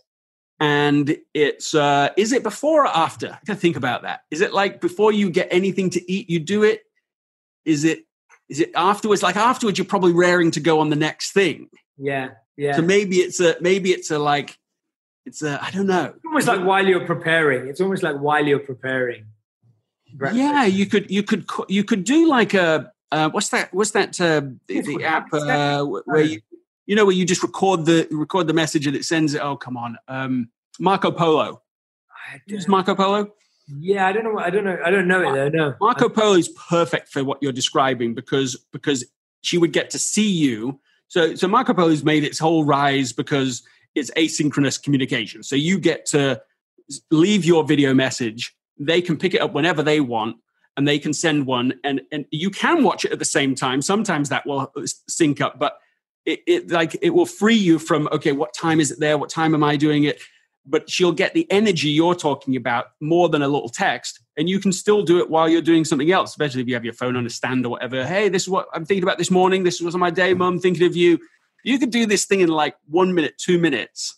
And it's uh is it before or after? I gotta think about that. Is it like before you get anything to eat, you do it? Is it is it afterwards? Like afterwards, you're probably raring to go on the next thing. Yeah. Yeah. So maybe it's a maybe it's a like it's a I don't know. It's almost like while you're preparing. It's almost like while you're preparing. Breakfast. Yeah, you could you could you could do like a Uh, what's that? What's that? Uh, the, the app uh, where you, you know, where you just record the record the message and it sends it. Oh, come on, um, Marco Polo. Use Marco Polo. Yeah, I don't know. I don't know. I don't know it though. No. Marco Polo is perfect for what you're describing because because she would get to see you. So so Marco Polo's made its whole rise because it's asynchronous communication. So you get to leave your video message. They can pick it up whenever they want. And they can send one, and, and you can watch it at the same time. Sometimes that will sync up, but it, it like it will free you from, okay, what time is it there? What time am I doing it? But she'll get the energy you're talking about more than a little text, and you can still do it while you're doing something else, especially if you have your phone on a stand or whatever. Hey, this is what I'm thinking about this morning. This was on my day, Mum, thinking of you. You could do this thing in like one minute, two minutes.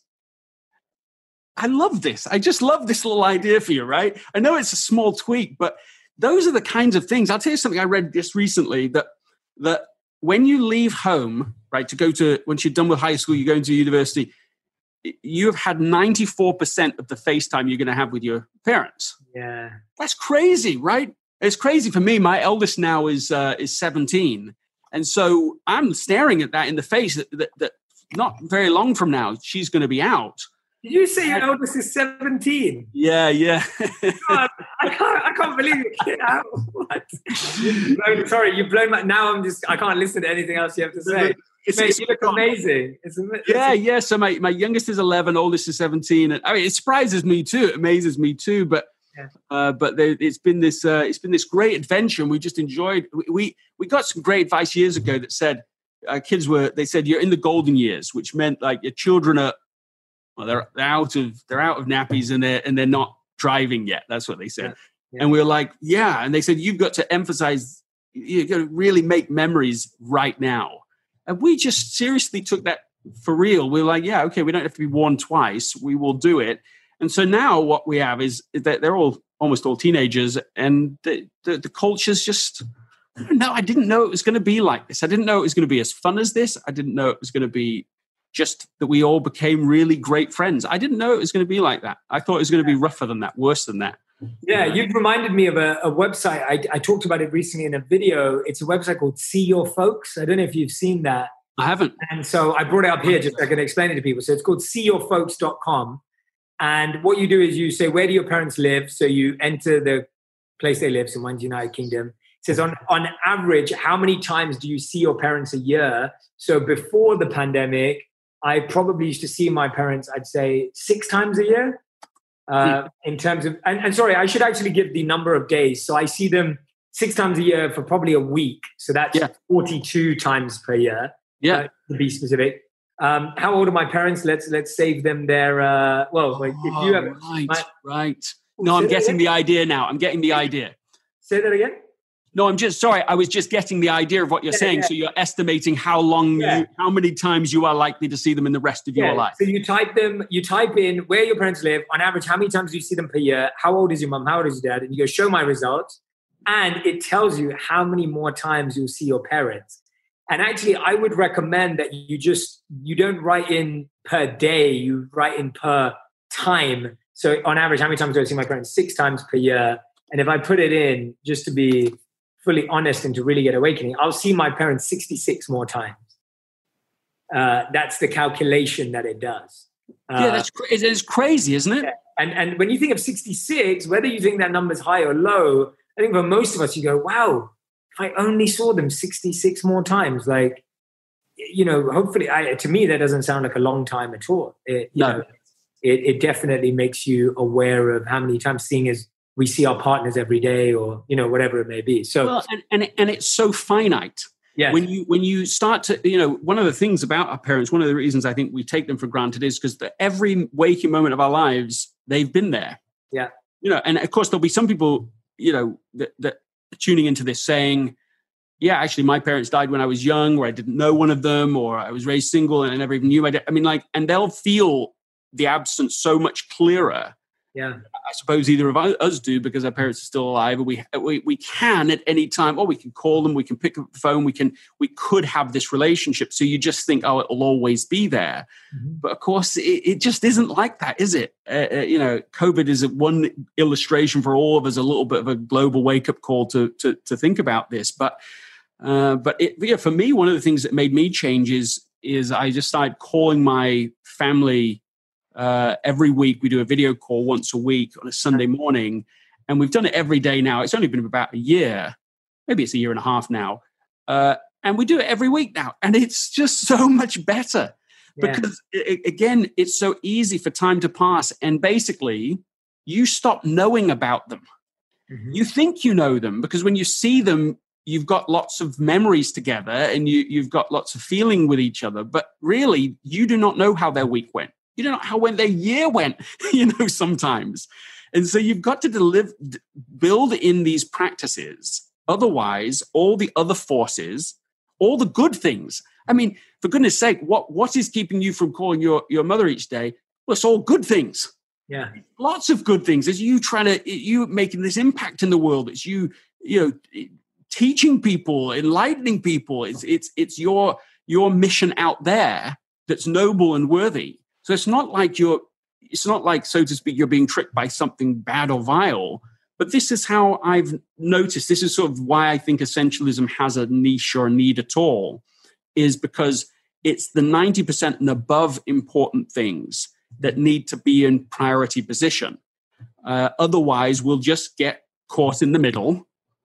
I love this. I just love this little idea for you, right? I know it's a small tweak, but those are the kinds of things. I'll tell you something I read just recently, that that when you leave home, right, to go to, once you're done with high school, you're going to university, you have had ninety-four percent of the face time you're going to have with your parents. Yeah. That's crazy, right? It's crazy for me. My eldest now is uh, is seventeen. And so I'm staring at that in the face that, that, that not very long from now, she's going to be out. Did you say your eldest is seventeen? Yeah, yeah. God, I can't. I can't believe it. Get out. What? Blown, sorry, you've blown my. Now I'm just. I can't listen to anything else you have to say. It's, Mate, it's, you look amazing. It's, it's, yeah, yeah. So my, my youngest is eleven, oldest is seventeen. And I mean, it surprises me too. It amazes me too. But yeah. uh, but there, it's been this. Uh, it's been this great adventure, and we just enjoyed. We, we we got some great advice years ago that said, our kids were, they said, you're in the golden years, which meant like your children are, well, they're, they're out of, they're out of nappies and they're, and they're not driving yet. That's what they said. Yeah. Yeah. And we were like, yeah. And they said, you've got to emphasize, you've got to really make memories right now. And we just seriously took that for real. We were like, yeah, okay, we don't have to be warned twice. We will do it. And so now what we have is that they're all almost all teenagers, and the, the, the culture's just, I don't know, I didn't know it was going to be like this. I didn't know it was going to be as fun as this. I didn't know it was going to be just that we all became really great friends. I didn't know it was going to be like that. I thought it was going to be rougher than that, worse than that. Yeah, you've reminded me of a, a website. I, I talked about it recently in a video. It's a website called See Your Folks. I don't know if you've seen that. I haven't. And so I brought it up here just so I can explain it to people. So it's called see your folks dot com. And what you do is you say, where do your parents live? So you enter the place they live. So mine's United Kingdom. It says on, on average, how many times do you see your parents a year? So before the pandemic, I probably used to see my parents, I'd say six times a year. Uh, in terms of, and, and sorry, I should actually give the number of days. So I see them six times a year for probably a week. So that's yeah. forty-two times per year. Yeah, uh, to be specific. Um, how old are my parents? Let's let's save them their. Uh, well, oh, if you have right, my, right. No, I'm getting the idea now. I'm getting the idea. Say that again. No, I'm just sorry. I was just getting the idea of what you're yeah, saying. Yeah. So you're estimating how long, yeah. you, how many times you are likely to see them in the rest of yeah. your life. So you type them, you type in where your parents live. On average, how many times do you see them per year? How old is your mom? How old is your dad? And you go show my results, and it tells you how many more times you'll see your parents. And actually, I would recommend that you just you don't write in per day. You write in per time. So on average, how many times do I see my parents? Six times per year. And if I put it in, just to be fully honest and to really get awakening, I'll see my parents sixty-six more times. Uh, that's the calculation that it does. Uh, yeah, that's cra- it's crazy, isn't it? Yeah. And and when you think of sixty-six, whether you think that number's high or low, I think for most of us, you go, wow, if I only saw them sixty-six more times, like, you know, hopefully, I, to me, that doesn't sound like a long time at all. It, you no. know, it, it definitely makes you aware of how many times, seeing as we see our partners every day, or, you know, whatever it may be. So, well, and, and, and it's so finite. Yeah. When you, when you start to, you know, one of the things about our parents, one of the reasons I think we take them for granted is because every waking moment of our lives, they've been there. Yeah. You know, and of course there'll be some people, you know, that, that are tuning into this saying, yeah, actually my parents died when I was young, or I didn't know one of them, or I was raised single and I never even knew my dad. I mean, like, and they'll feel the absence so much clearer. Yeah, I suppose either of us do, because our parents are still alive, and we, we we can at any time, or we can call them, we can pick up the phone, we can we could have this relationship. So you just think, oh, it'll always be there. Mm-hmm. But of course, it, it just isn't like that, is it? Uh, uh, you know, COVID is one illustration for all of us, a little bit of a global wake up call to to to think about this. But uh, but it, yeah, for me, one of the things that made me change is is I just started calling my family. Uh, every week we do a video call once a week on a Sunday morning, and we've done it every day now. It's only been about a year, maybe it's a year and a half now, uh, and we do it every week now, and it's just so much better yeah. because it, again, it's so easy for time to pass, and basically you stop knowing about them. Mm-hmm. You think you know them because when you see them, you've got lots of memories together, and you, you've got lots of feeling with each other, but really you do not know how their week went. You don't know how when their year went, you know, sometimes. And so you've got to deliver, build in these practices. Otherwise, all the other forces, all the good things. I mean, for goodness sake, what, what is keeping you from calling your, your mother each day? Well, it's all good things. Yeah. Lots of good things. It's you trying to, you making this impact in the world. It's you, you know, teaching people, enlightening people. It's, it's, it's your, your mission out there that's noble and worthy. So it's not like you're, it's not like, so to speak, you're being tricked by something bad or vile, but this is how I've noticed, this is sort of why I think essentialism has a niche or a need at all, is because it's the ninety percent and above important things that need to be in priority position. Uh, otherwise, we'll just get caught in the middle,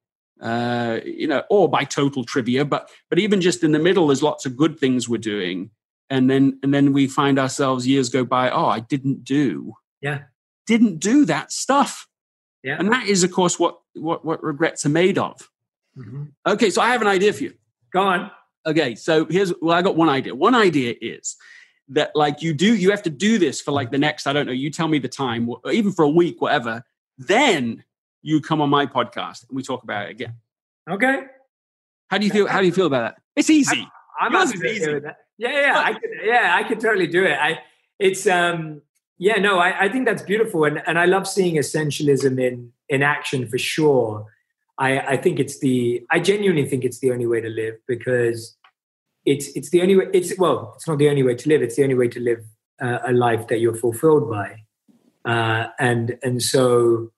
uh, you know, or by total trivia, but, but even just in the middle, there's lots of good things we're doing. And then, and then we find ourselves years go by. Oh, I didn't do, yeah, didn't do that stuff. Yeah, and that is, of course, what what what regrets are made of. Mm-hmm. Okay, so I have an idea for you. Go on. Okay, so here's, well, I got one idea. One idea is that like you do, you have to do this for like the next, I don't know, you tell me the time, or even for a week, whatever. Then you come on my podcast and we talk about it again. Okay. How do you feel? How do you feel about that? It's easy. I'm, I'm easy with that. Yeah, yeah, I could, yeah, I could totally do it. I, it's, um, yeah, no, I, I think that's beautiful, and and I love seeing essentialism in in action for sure. I, I think it's the, I genuinely think it's the only way to live, because it's it's the only way. It's well, it's not the only way to live. It's the only way to live uh, a life that you're fulfilled by, uh, and and so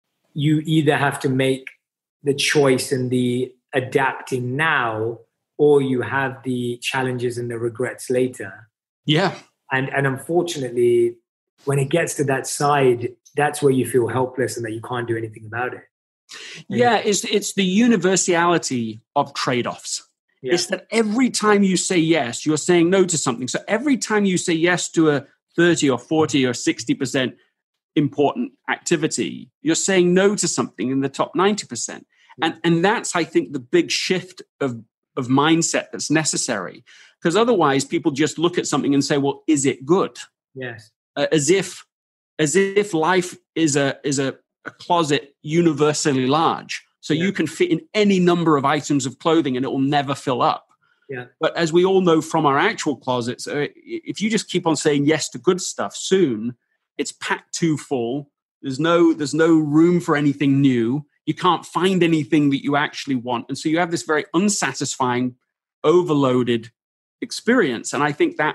you either have to make the choice and the adapting now, or you have the challenges and the regrets later. Yeah. And and unfortunately, when it gets to that side, that's where you feel helpless and that you can't do anything about it. And yeah, it's it's the universality of trade-offs. Yeah. It's that every time you say yes, you're saying no to something. So every time you say yes to a thirty or forty or sixty percent important activity, you're saying no to something in the top ninety percent. And, and that's, I think, the big shift of, of mindset that's necessary. Because otherwise, people just look at something and say, well, is it good? Yes. Uh, as if as if life is a is a, a closet universally large. So yeah. You can fit in any number of items of clothing and it will never fill up. Yeah. But as we all know from our actual closets, uh, if you just keep on saying yes to good stuff, soon it's packed too full. There's no there's no room for anything new. You can't find anything that you actually want. And so you have this very unsatisfying, overloaded experience. And I think that,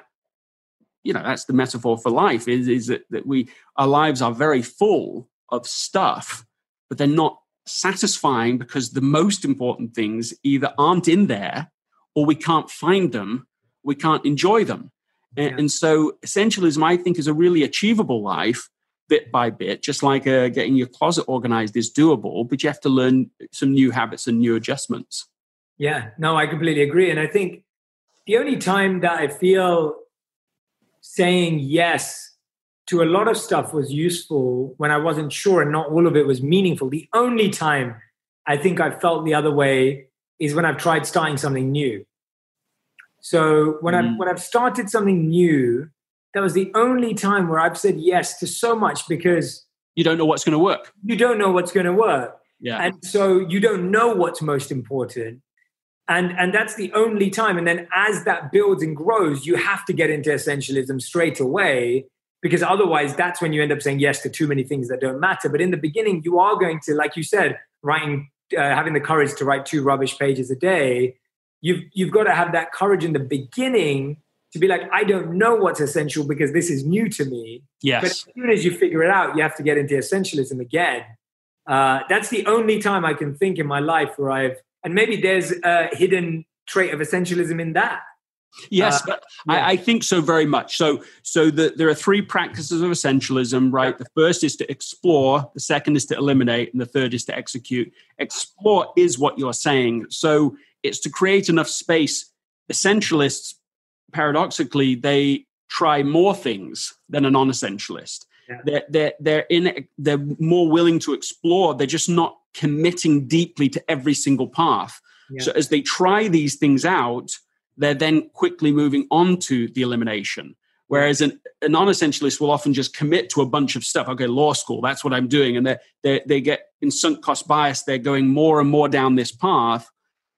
you know, that's the metaphor for life, is, is that, that we, our lives are very full of stuff, but they're not satisfying because the most important things either aren't in there or we can't find them, we can't enjoy them. And, yeah. and so essentialism, I think, is a really achievable life, bit by bit, just like uh, getting your closet organized is doable, but you have to learn some new habits and new adjustments. Yeah, no, I completely agree. And I think the only time that I feel saying yes to a lot of stuff was useful when I wasn't sure and not all of it was meaningful. The only time I think I felt the other way is when I've tried starting something new. So when, mm. I've, when I've started something new, that was the only time where I've said yes to so much, because you don't know what's going to work. You don't know what's going to work. Yeah. And so you don't know what's most important. And, and that's the only time. And then as that builds and grows, you have to get into essentialism straight away, because otherwise that's when you end up saying yes to too many things that don't matter. But in the beginning, you are going to, like you said, writing, uh, having the courage to write two rubbish pages a day. You've, you've got to have that courage in the beginning to be like, I don't know what's essential because this is new to me. Yes. But as soon as you figure it out, you have to get into essentialism again. Uh, that's the only time I can think in my life where I've, and maybe there's a hidden trait of essentialism in that. Yes, uh, but yeah. I, I think so very much. So, so the, there are three practices of essentialism, right? Yeah. The first is to explore, the second is to eliminate, and the third is to execute. Explore is what you're saying. So it's to create enough space. Essentialists, paradoxically, they try more things than a non-essentialist. Yeah. They're, they're, they're, in, they're more willing to explore. They're just not committing deeply to every single path. Yeah. So as they try these things out, they're then quickly moving on to the elimination. Whereas an, a non-essentialist will often just commit to a bunch of stuff. Okay, law school, that's what I'm doing. And they they they get in sunk cost bias. They're going more and more down this path.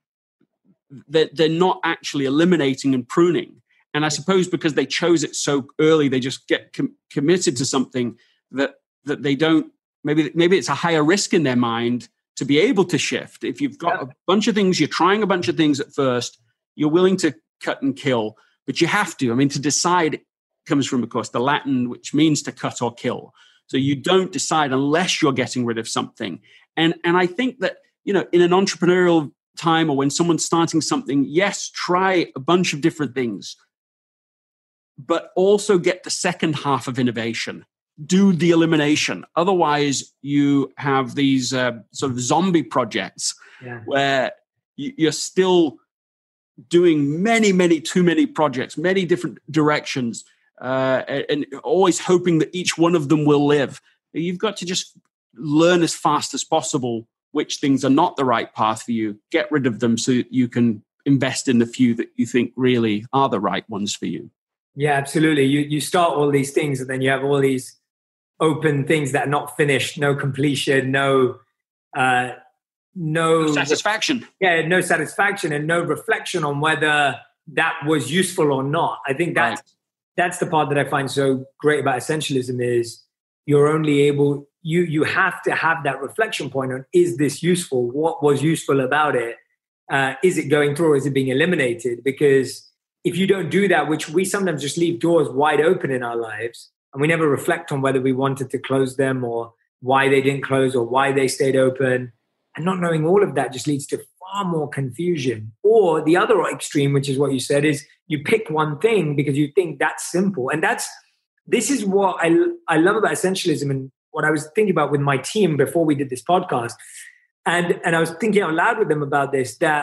They're, they're not actually eliminating and pruning. And I suppose because they chose it so early, they just get com- committed to something that that they don't, maybe maybe it's a higher risk in their mind to be able to shift. If you've got a bunch of things, you're trying a bunch of things at first, you're willing to cut and kill, but you have to. I mean, to decide comes from, of course, the Latin, which means to cut or kill. So you don't decide unless you're getting rid of something. And, and I think that, you know, in an entrepreneurial time or when someone's starting something, yes, try a bunch of different things, but also get the second half of innovation. Do the elimination. Otherwise, you have these uh, sort of zombie projects yeah. where you're still doing many, many, too many projects, many different directions, uh, and, and always hoping that each one of them will live. You've got to just learn as fast as possible which things are not the right path for you, get rid of them so you can invest in the few that you think really are the right ones for you. Yeah, absolutely. You you start all these things and then you have all these open things that are not finished, no completion, no uh, no, no satisfaction. Yeah, no satisfaction and no reflection on whether that was useful or not. I think that's, right. that's the part that I find so great about essentialism is you're only able, you you have to have that reflection point on, is this useful? What was useful about it? Uh, is it going through or is it being eliminated? Because if you don't do that, which we sometimes just leave doors wide open in our lives, and we never reflect on whether we wanted to close them or why they didn't close or why they stayed open, and not knowing all of that just leads to far more confusion. Or the other extreme, which is what you said, is you pick one thing because you think that's simple. And that's, this is what I, I love about essentialism and what I was thinking about with my team before we did this podcast. And, and I was thinking out loud with them about this, that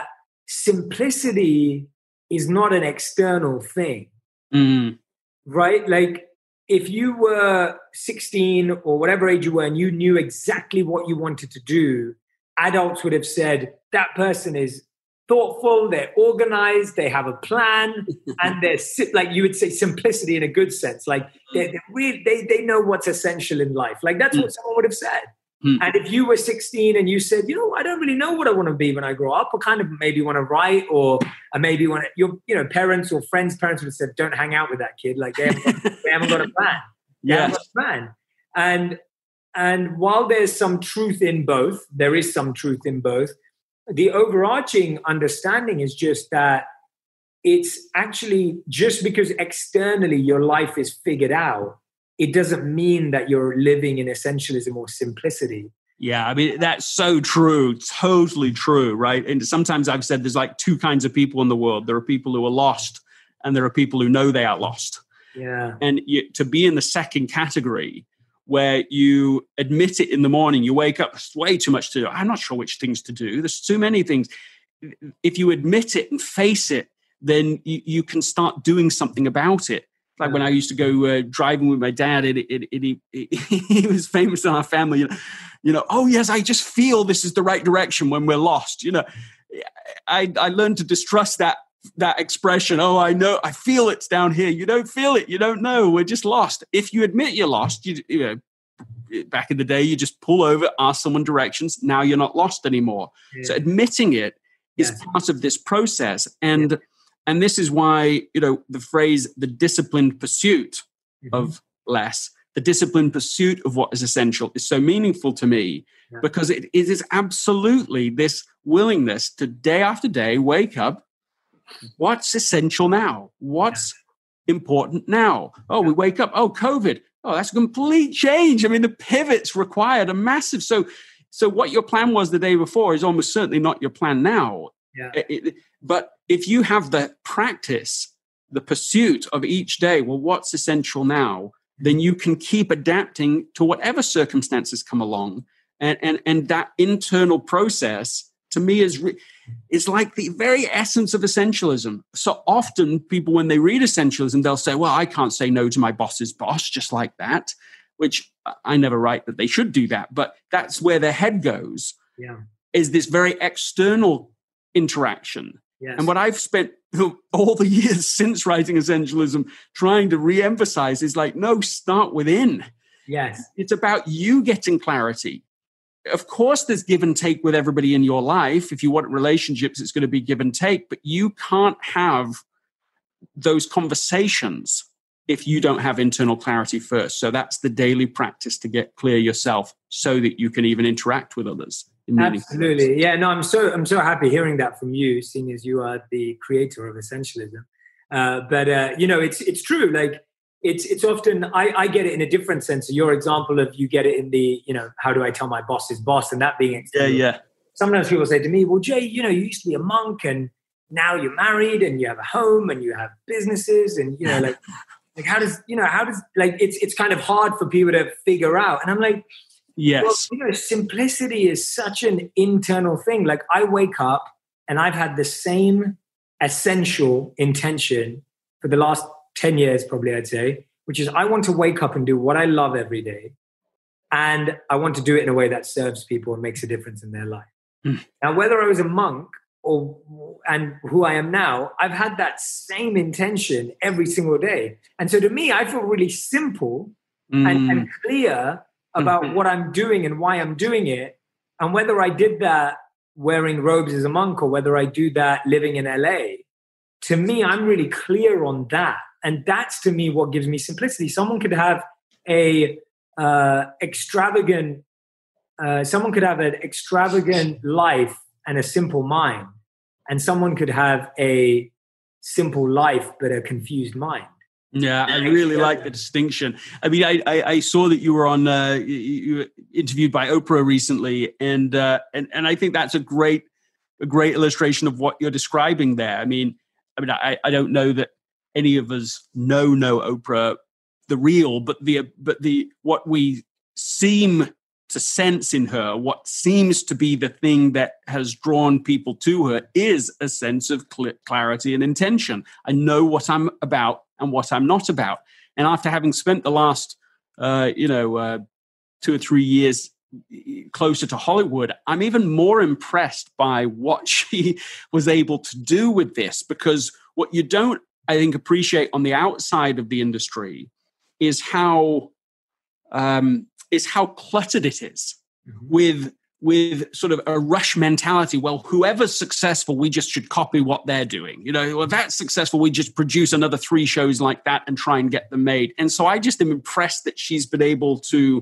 simplicity is not an external thing, mm. right? Like if you were sixteen or whatever age you were and you knew exactly what you wanted to do, adults would have said that person is thoughtful, they're organized, they have a plan, and they're like you would say simplicity in a good sense. Like they're, they're really, they they know what's essential in life. Like that's mm. what someone would have said. Mm. And if you were sixteen and you said, you know, I don't really know what I want to be when I grow up, or kind of maybe want to write, or I maybe want to, your you know parents or friends' parents would have said, don't hang out with that kid. Like they haven't got, they haven't got a plan. They yes. haven't got a plan. And and while there's some truth in both, there is some truth in both. The overarching understanding is just that it's actually just because externally your life is figured out, it doesn't mean that you're living in essentialism or simplicity. Yeah, I mean, that's so true. Totally true, right? And sometimes I've said there's like two kinds of people in the world. There are people who are lost and there are people who know they are lost. Yeah. And you, to be in the second category, where you admit it in the morning, you wake up, there's way too much to do. I'm not sure which things to do. There's too many things. If you admit it and face it, then you, you can start doing something about it. Like when I used to go uh, driving with my dad, it, it, it, it, it, he was famous in our family. You know, you know, oh yes, I just feel this is the right direction when we're lost. You know, I, I learned to distrust that that expression. Oh, I know, I feel it's down here. You don't feel it. You don't know. We're just lost. If you admit you're lost, you, you know, back in the day, you just pull over, ask someone directions. Now you're not lost anymore. Yeah. So admitting it is yes. part of this process. And yeah. And this is why, you know, the phrase, the disciplined pursuit mm-hmm. of less, the disciplined pursuit of what is essential is so meaningful to me yeah. because it, it is absolutely this willingness to day after day wake up. What's essential now? What's yeah. important now? Oh, yeah. we wake up. Oh, COVID. Oh, that's a complete change. I mean, the pivots required a massive. So, so what your plan was the day before is almost certainly not your plan now. Yeah. It, it, but if you have the practice, the pursuit of each day, well, what's essential now? Then you can keep adapting to whatever circumstances come along. And, and, and that internal process, to me, is re- is like the very essence of essentialism. So often people, when they read essentialism, they'll say, well, I can't say no to my boss's boss just like that, which I never write that they should do that. But that's where their head goes, yeah. is this very external interaction. Yes. And what I've spent all the years since writing essentialism trying to re-emphasize is like, no, start within. Yes. It's about you getting clarity. Of course, there's give and take with everybody in your life. If you want relationships, it's going to be give and take, but you can't have those conversations if you don't have internal clarity first. So that's the daily practice to get clear yourself so that you can even interact with others. Absolutely. Yeah, no, I'm so I'm so happy hearing that from you, seeing as you are the creator of essentialism. Uh, but uh, you know, it's it's true. Like it's it's often I, I get it in a different sense. Your example of you get it in the, you know, how do I tell my boss's boss, and that being external. Yeah, yeah. Sometimes people say to me, well, Jay, you know, you used to be a monk and now you're married and you have a home and you have businesses and, you know, like like how does, you know, how does, like it's it's kind of hard for people to figure out. And I'm like, yes. Well, you know, simplicity is such an internal thing. Like I wake up and I've had the same essential intention for the last ten years, probably I'd say, which is I want to wake up and do what I love every day. And I want to do it in a way that serves people and makes a difference in their life. Mm. Now, whether I was a monk or and who I am now, I've had that same intention every single day. And so to me, I feel really simple mm. and, and clear about mm-hmm. what I'm doing and why I'm doing it. And whether I did that wearing robes as a monk or whether I do that living in L A, to me, I'm really clear on that. And that's to me what gives me simplicity. Someone could have a uh, extravagant, uh, someone could have an extravagant life and a simple mind. And someone could have a simple life, but a confused mind. Yeah, I really like the distinction. I mean, I, I, I saw that you were on, uh, you, you were interviewed by Oprah recently, and uh, and and I think that's a great, a great illustration of what you're describing there. I mean, I mean, I, I don't know that any of us know know Oprah, the real, but the but the what we seem to sense in her, what seems to be the thing that has drawn people to her, is a sense of cl- clarity and intention. I know what I'm about and what I'm not about. And after having spent the last, uh, you know, uh, two or three years closer to Hollywood, I'm even more impressed by what she was able to do with this, because what you don't, I think, appreciate on the outside of the industry is how um, is how cluttered it is mm-hmm. with with sort of a rush mentality. Well, whoever's successful, we just should copy what they're doing. You know, well, that's successful, we just produce another three shows like that and try and get them made. And so I just am impressed that she's been able to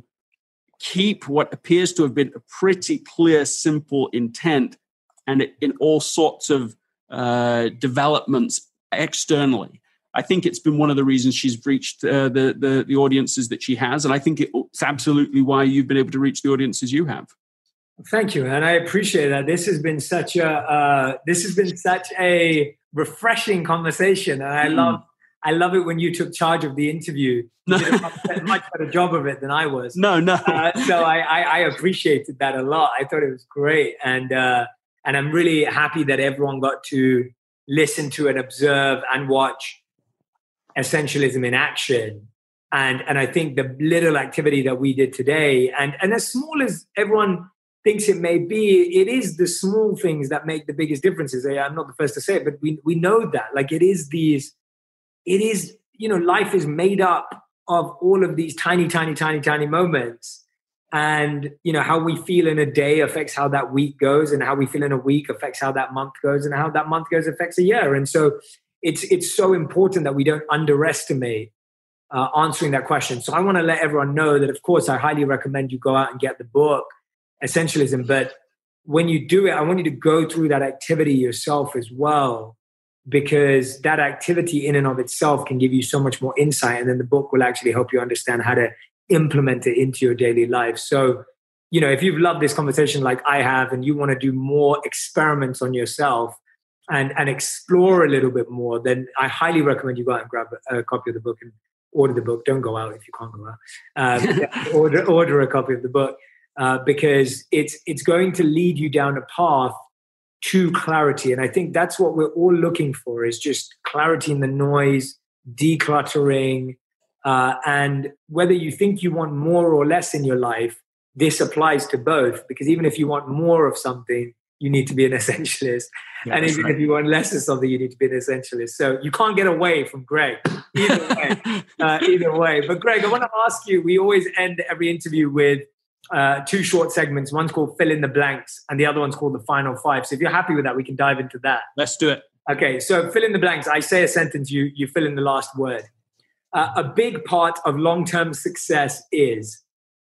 keep what appears to have been a pretty clear, simple intent, and it, in all sorts of uh, developments externally. I think it's been one of the reasons she's reached uh, the, the the audiences that she has, and I think it's absolutely why you've been able to reach the audiences you have. Thank you, and I appreciate that. This has been such a uh, this has been such a refreshing conversation, and I mm. love I love it when you took charge of the interview. You did a much better job of it than I was. No, no. Uh, so I, I, I appreciated that a lot. I thought it was great, and uh, and I'm really happy that everyone got to listen to and observe and watch Essentialism in action. And and I think the little activity that we did today, and, and as small as everyone thinks it may be, it is the small things that make the biggest differences. I'm not the first to say it, but we we know that. Like it is these, it is, you know, life is made up of all of these tiny, tiny, tiny, tiny moments. And, you know, how we feel in a day affects how that week goes, and how we feel in a week affects how that month goes, and how that month goes affects a year. And so it's it's so important that we don't underestimate uh, answering that question. So I want to let everyone know that, of course, I highly recommend you go out and get the book, Essentialism. But when you do it, I want you to go through that activity yourself as well, because that activity in and of itself can give you so much more insight. And then the book will actually help you understand how to implement it into your daily life. So, you know, if you've loved this conversation like I have, and you want to do more experiments on yourself and, and explore a little bit more, then I highly recommend you go out and grab a, a copy of the book and order the book. Don't go out if you can't go out. Um, order, order a copy of the book uh, because it's, it's going to lead you down a path to clarity. And I think that's what we're all looking for, is just clarity in the noise, decluttering. Uh, and whether you think you want more or less in your life, this applies to both, because even if you want more of something, you need to be an essentialist. Yeah, and even right. if you want less of something, you need to be an essentialist. So you can't get away from Greg either way. uh, either way. But Greg, I want to ask you, we always end every interview with uh, two short segments. One's called Fill in the Blanks, and the other one's called The Final Five. So if you're happy with that, we can dive into that. Let's do it. Okay, so fill in the blanks. I say a sentence, you, you fill in the last word. Uh, a big part of long-term success is?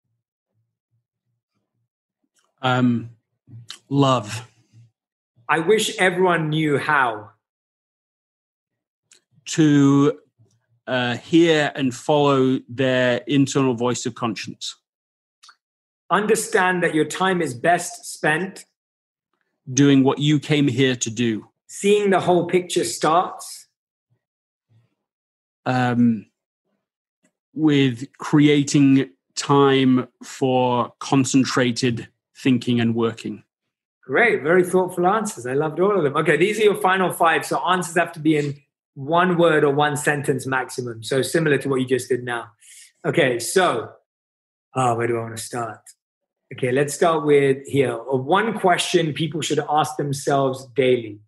Um, love. I wish everyone knew how. To uh, hear and follow their internal voice of conscience. Understand that your time is best spent doing what you came here to do. Seeing the whole picture starts um, with creating time for concentrated thinking and working. Great. Very thoughtful answers. I loved all of them. Okay, these are your final five. So answers have to be in one word or one sentence maximum. So similar to what you just did now. Okay, so oh, where do I want to start? Okay, let's start with here. One question people should ask themselves daily.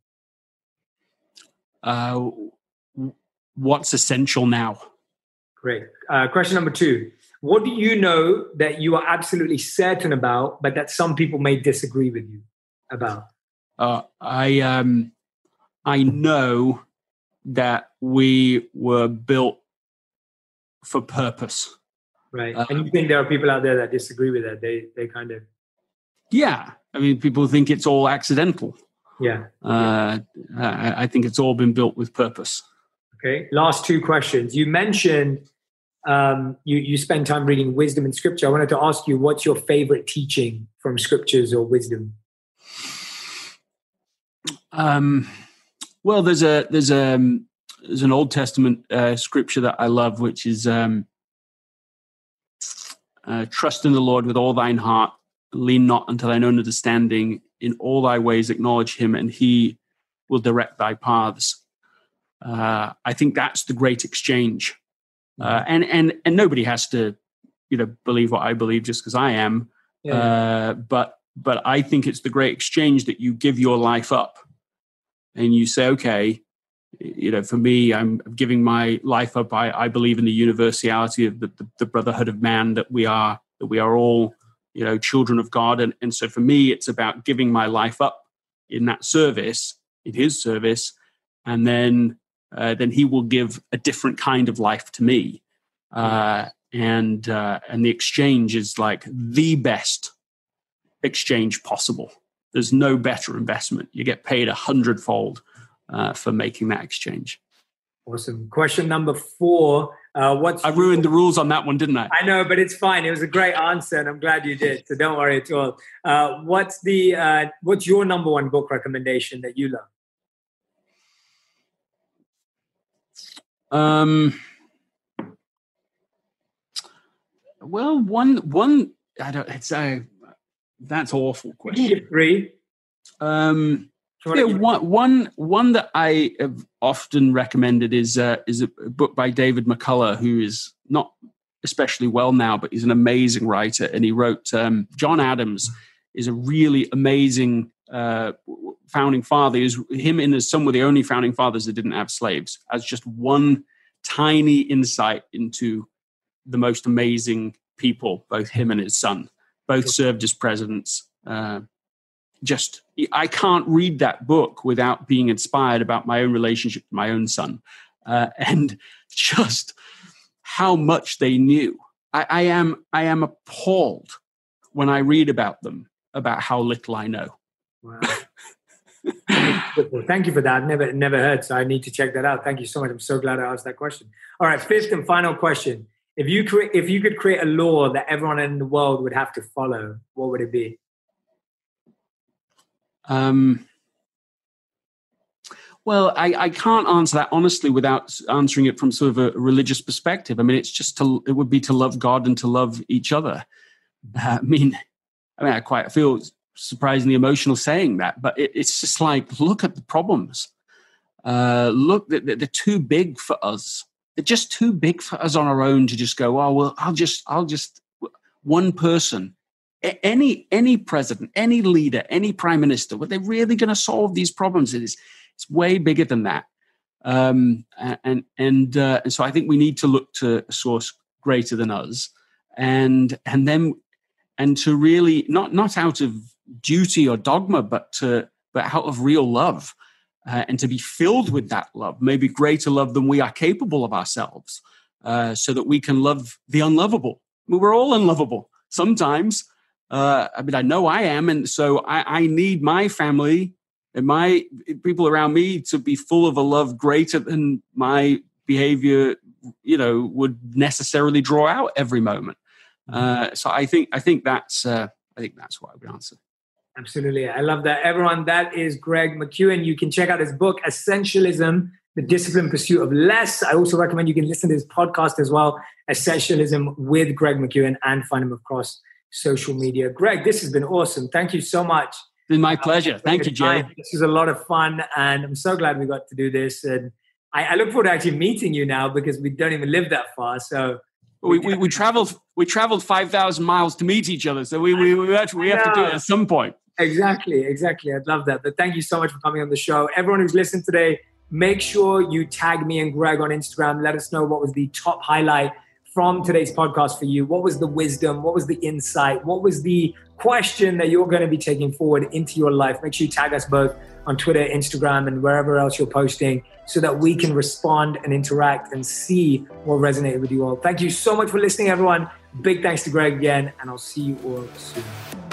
Uh, what's essential now? Great. Uh, question number two. What do you know that you are absolutely certain about, but that some people may disagree with you about? Uh, I um, I know that we were built for purpose. Right. Uh, and you think there are people out there that disagree with that? They they kind of... Yeah. I mean, people think it's all accidental. Yeah. Uh, I, I think it's all been built with purpose. Okay. Last two questions. You mentioned um, you, you spend time reading wisdom and scripture. I wanted to ask you, what's your favorite teaching from scriptures or wisdom? Um, well, there's a, there's a, um, there's an Old Testament uh, scripture that I love, which is um, uh, trust in the Lord with all thine heart, lean not unto thine own understanding, in all thy ways acknowledge him, and he will direct thy paths. Uh, I think that's the great exchange. Uh, and, and, and nobody has to, you know, believe what I believe just because I am. Yeah. Uh, but, but I think it's the great exchange that you give your life up and you say, okay, you know, for me, I'm giving my life up. I, I believe in the universality of the, the, the brotherhood of man, that we are, that we are all, you know, children of God. And, and so for me, it's about giving my life up in that service, in his service. And then, uh, then he will give a different kind of life to me. Uh, and, uh, and the exchange is like the best exchange possible. There's no better investment. You get paid a hundredfold uh, for making that exchange. Awesome. Question number four. Uh, what's I ruined the rules on that one, didn't I? I know, but it's fine. It was a great answer, and I'm glad you did. So don't worry at all. Uh, what's the uh, what's your number one book recommendation that you love? Um. Well, one one I don't. It's a that's awful question. You get three. Um. Yeah, one, one, one that I have often recommended is uh, is a book by David McCullough, who is not especially well now, but he's an amazing writer. And he wrote um, John Adams is a really amazing uh, founding father. He was, him and his son were the only founding fathers that didn't have slaves. As just one tiny insight into the most amazing people, both him and his son, both served as presidents. Uh, Just, I can't read that book without being inspired about my own relationship to my own son, uh, and just how much they knew. I, I am, I am appalled when I read about them, about how little I know. Wow. Thank you for that. I've never, never heard, so I need to check that out. Thank you so much. I'm so glad I asked that question. All right, fifth and final question: If you cre- if you could create a law that everyone in the world would have to follow, what would it be? Um, well, I, I can't answer that honestly without answering it from sort of a religious perspective. I mean, it's just to, it would be to love God and to love each other. Uh, I mean, I mean, I quite feel surprisingly emotional saying that, but it, it's just like, look at the problems. Uh, look, they're, they're too big for us. They're just too big for us on our own to just go, oh, well, I'll just, I'll just, one person. Any any president, any leader, any prime minister, were they really going to solve these problems? It is, it's way bigger than that. Um, and and uh, and so I think we need to look to a source greater than us, and and then and to really not not out of duty or dogma, but to but out of real love, uh, and to be filled with that love, maybe greater love than we are capable of ourselves, uh, so that we can love the unlovable. I mean, we're all unlovable sometimes. Uh, I mean, I know I am. And so I, I need my family and my people around me to be full of a love greater than my behavior, you know, would necessarily draw out every moment. Uh, so I think, I think that's, uh, I think that's what I would answer. Absolutely. I love that. Everyone, that is Greg McKeown. You can check out his book, Essentialism, The Disciplined Pursuit of Less. I also recommend you can listen to his podcast as well, Essentialism with Greg McKeown, and find him across social media. Greg, this has been awesome. Thank you so much. It's been my pleasure. Thank you, Jay. This was a lot of fun, and I'm so glad we got to do this. And I, I look forward to actually meeting you now, because we don't even live that far. So We, we, we traveled we traveled five thousand miles to meet each other. So we, we, we have, to, we have to do it at some point. Exactly, exactly. I'd love that. But thank you so much for coming on the show. Everyone who's listened today, make sure you tag me and Greg on Instagram. Let us know what was the top highlight from today's podcast for you. What was the wisdom? What was the insight? What was the question that you're going to be taking forward into your life? Make sure you tag us both on Twitter, Instagram, and wherever else you're posting so that we can respond and interact and see what resonated with you all. Thank you so much for listening, everyone. Big thanks to Greg again, and I'll see you all soon.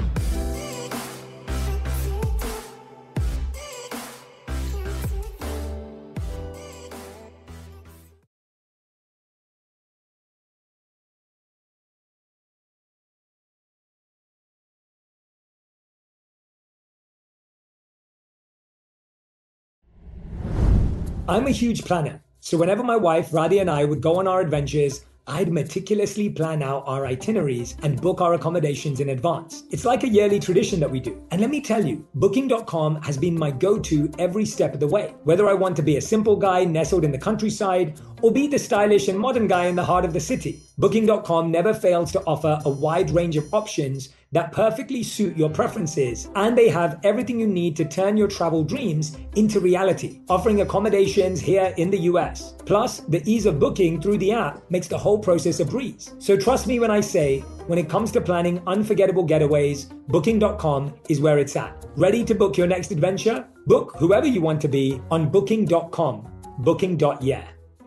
I'm a huge planner, so whenever my wife Radhi and I would go on our adventures, I'd meticulously plan out our itineraries and book our accommodations in advance. It's like a yearly tradition that we do. And let me tell you, booking dot com has been my go-to every step of the way. Whether I want to be a simple guy nestled in the countryside or be the stylish and modern guy in the heart of the city, booking dot com never fails to offer a wide range of options that perfectly suit your preferences, and they have everything you need to turn your travel dreams into reality, offering accommodations here in the U S. Plus, the ease of booking through the app makes the whole process a breeze. So trust me when I say, when it comes to planning unforgettable getaways, booking dot com is where it's at. Ready to book your next adventure? Book whoever you want to be on booking dot com. booking. Yeah.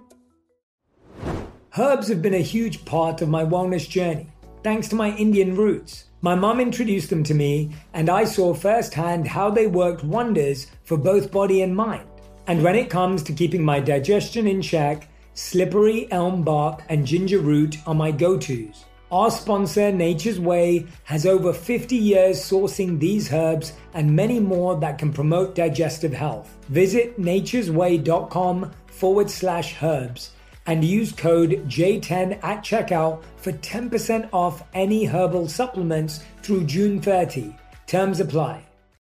Herbs have been a huge part of my wellness journey, thanks to my Indian roots. My mum introduced them to me, and I saw firsthand how they worked wonders for both body and mind. And when it comes to keeping my digestion in check, slippery elm bark and ginger root are my go-tos. Our sponsor, Nature's Way, has over fifty years sourcing these herbs and many more that can promote digestive health. Visit naturesway.com forward slash herbs and use code J ten at checkout for ten percent off any herbal supplements through June thirtieth. Terms apply.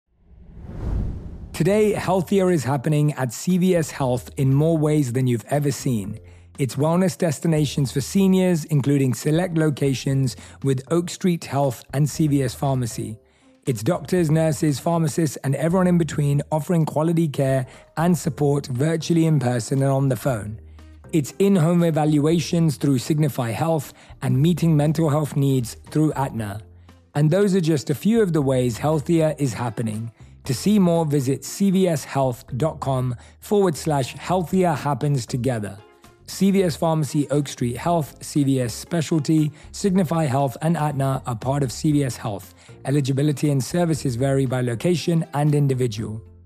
Today, healthier is happening at C V S Health in more ways than you've ever seen. It's wellness destinations for seniors, including select locations with Oak Street Health and C V S Pharmacy. It's doctors, nurses, pharmacists, and everyone in between offering quality care and support virtually in person and on the phone. It's in-home evaluations through Signify Health and meeting mental health needs through Aetna. And those are just a few of the ways healthier is happening. To see more, visit cvshealth.com forward slash healthier happens together. C V S Pharmacy, Oak Street Health, C V S Specialty, Signify Health, and Aetna are part of C V S Health. Eligibility and services vary by location and individual.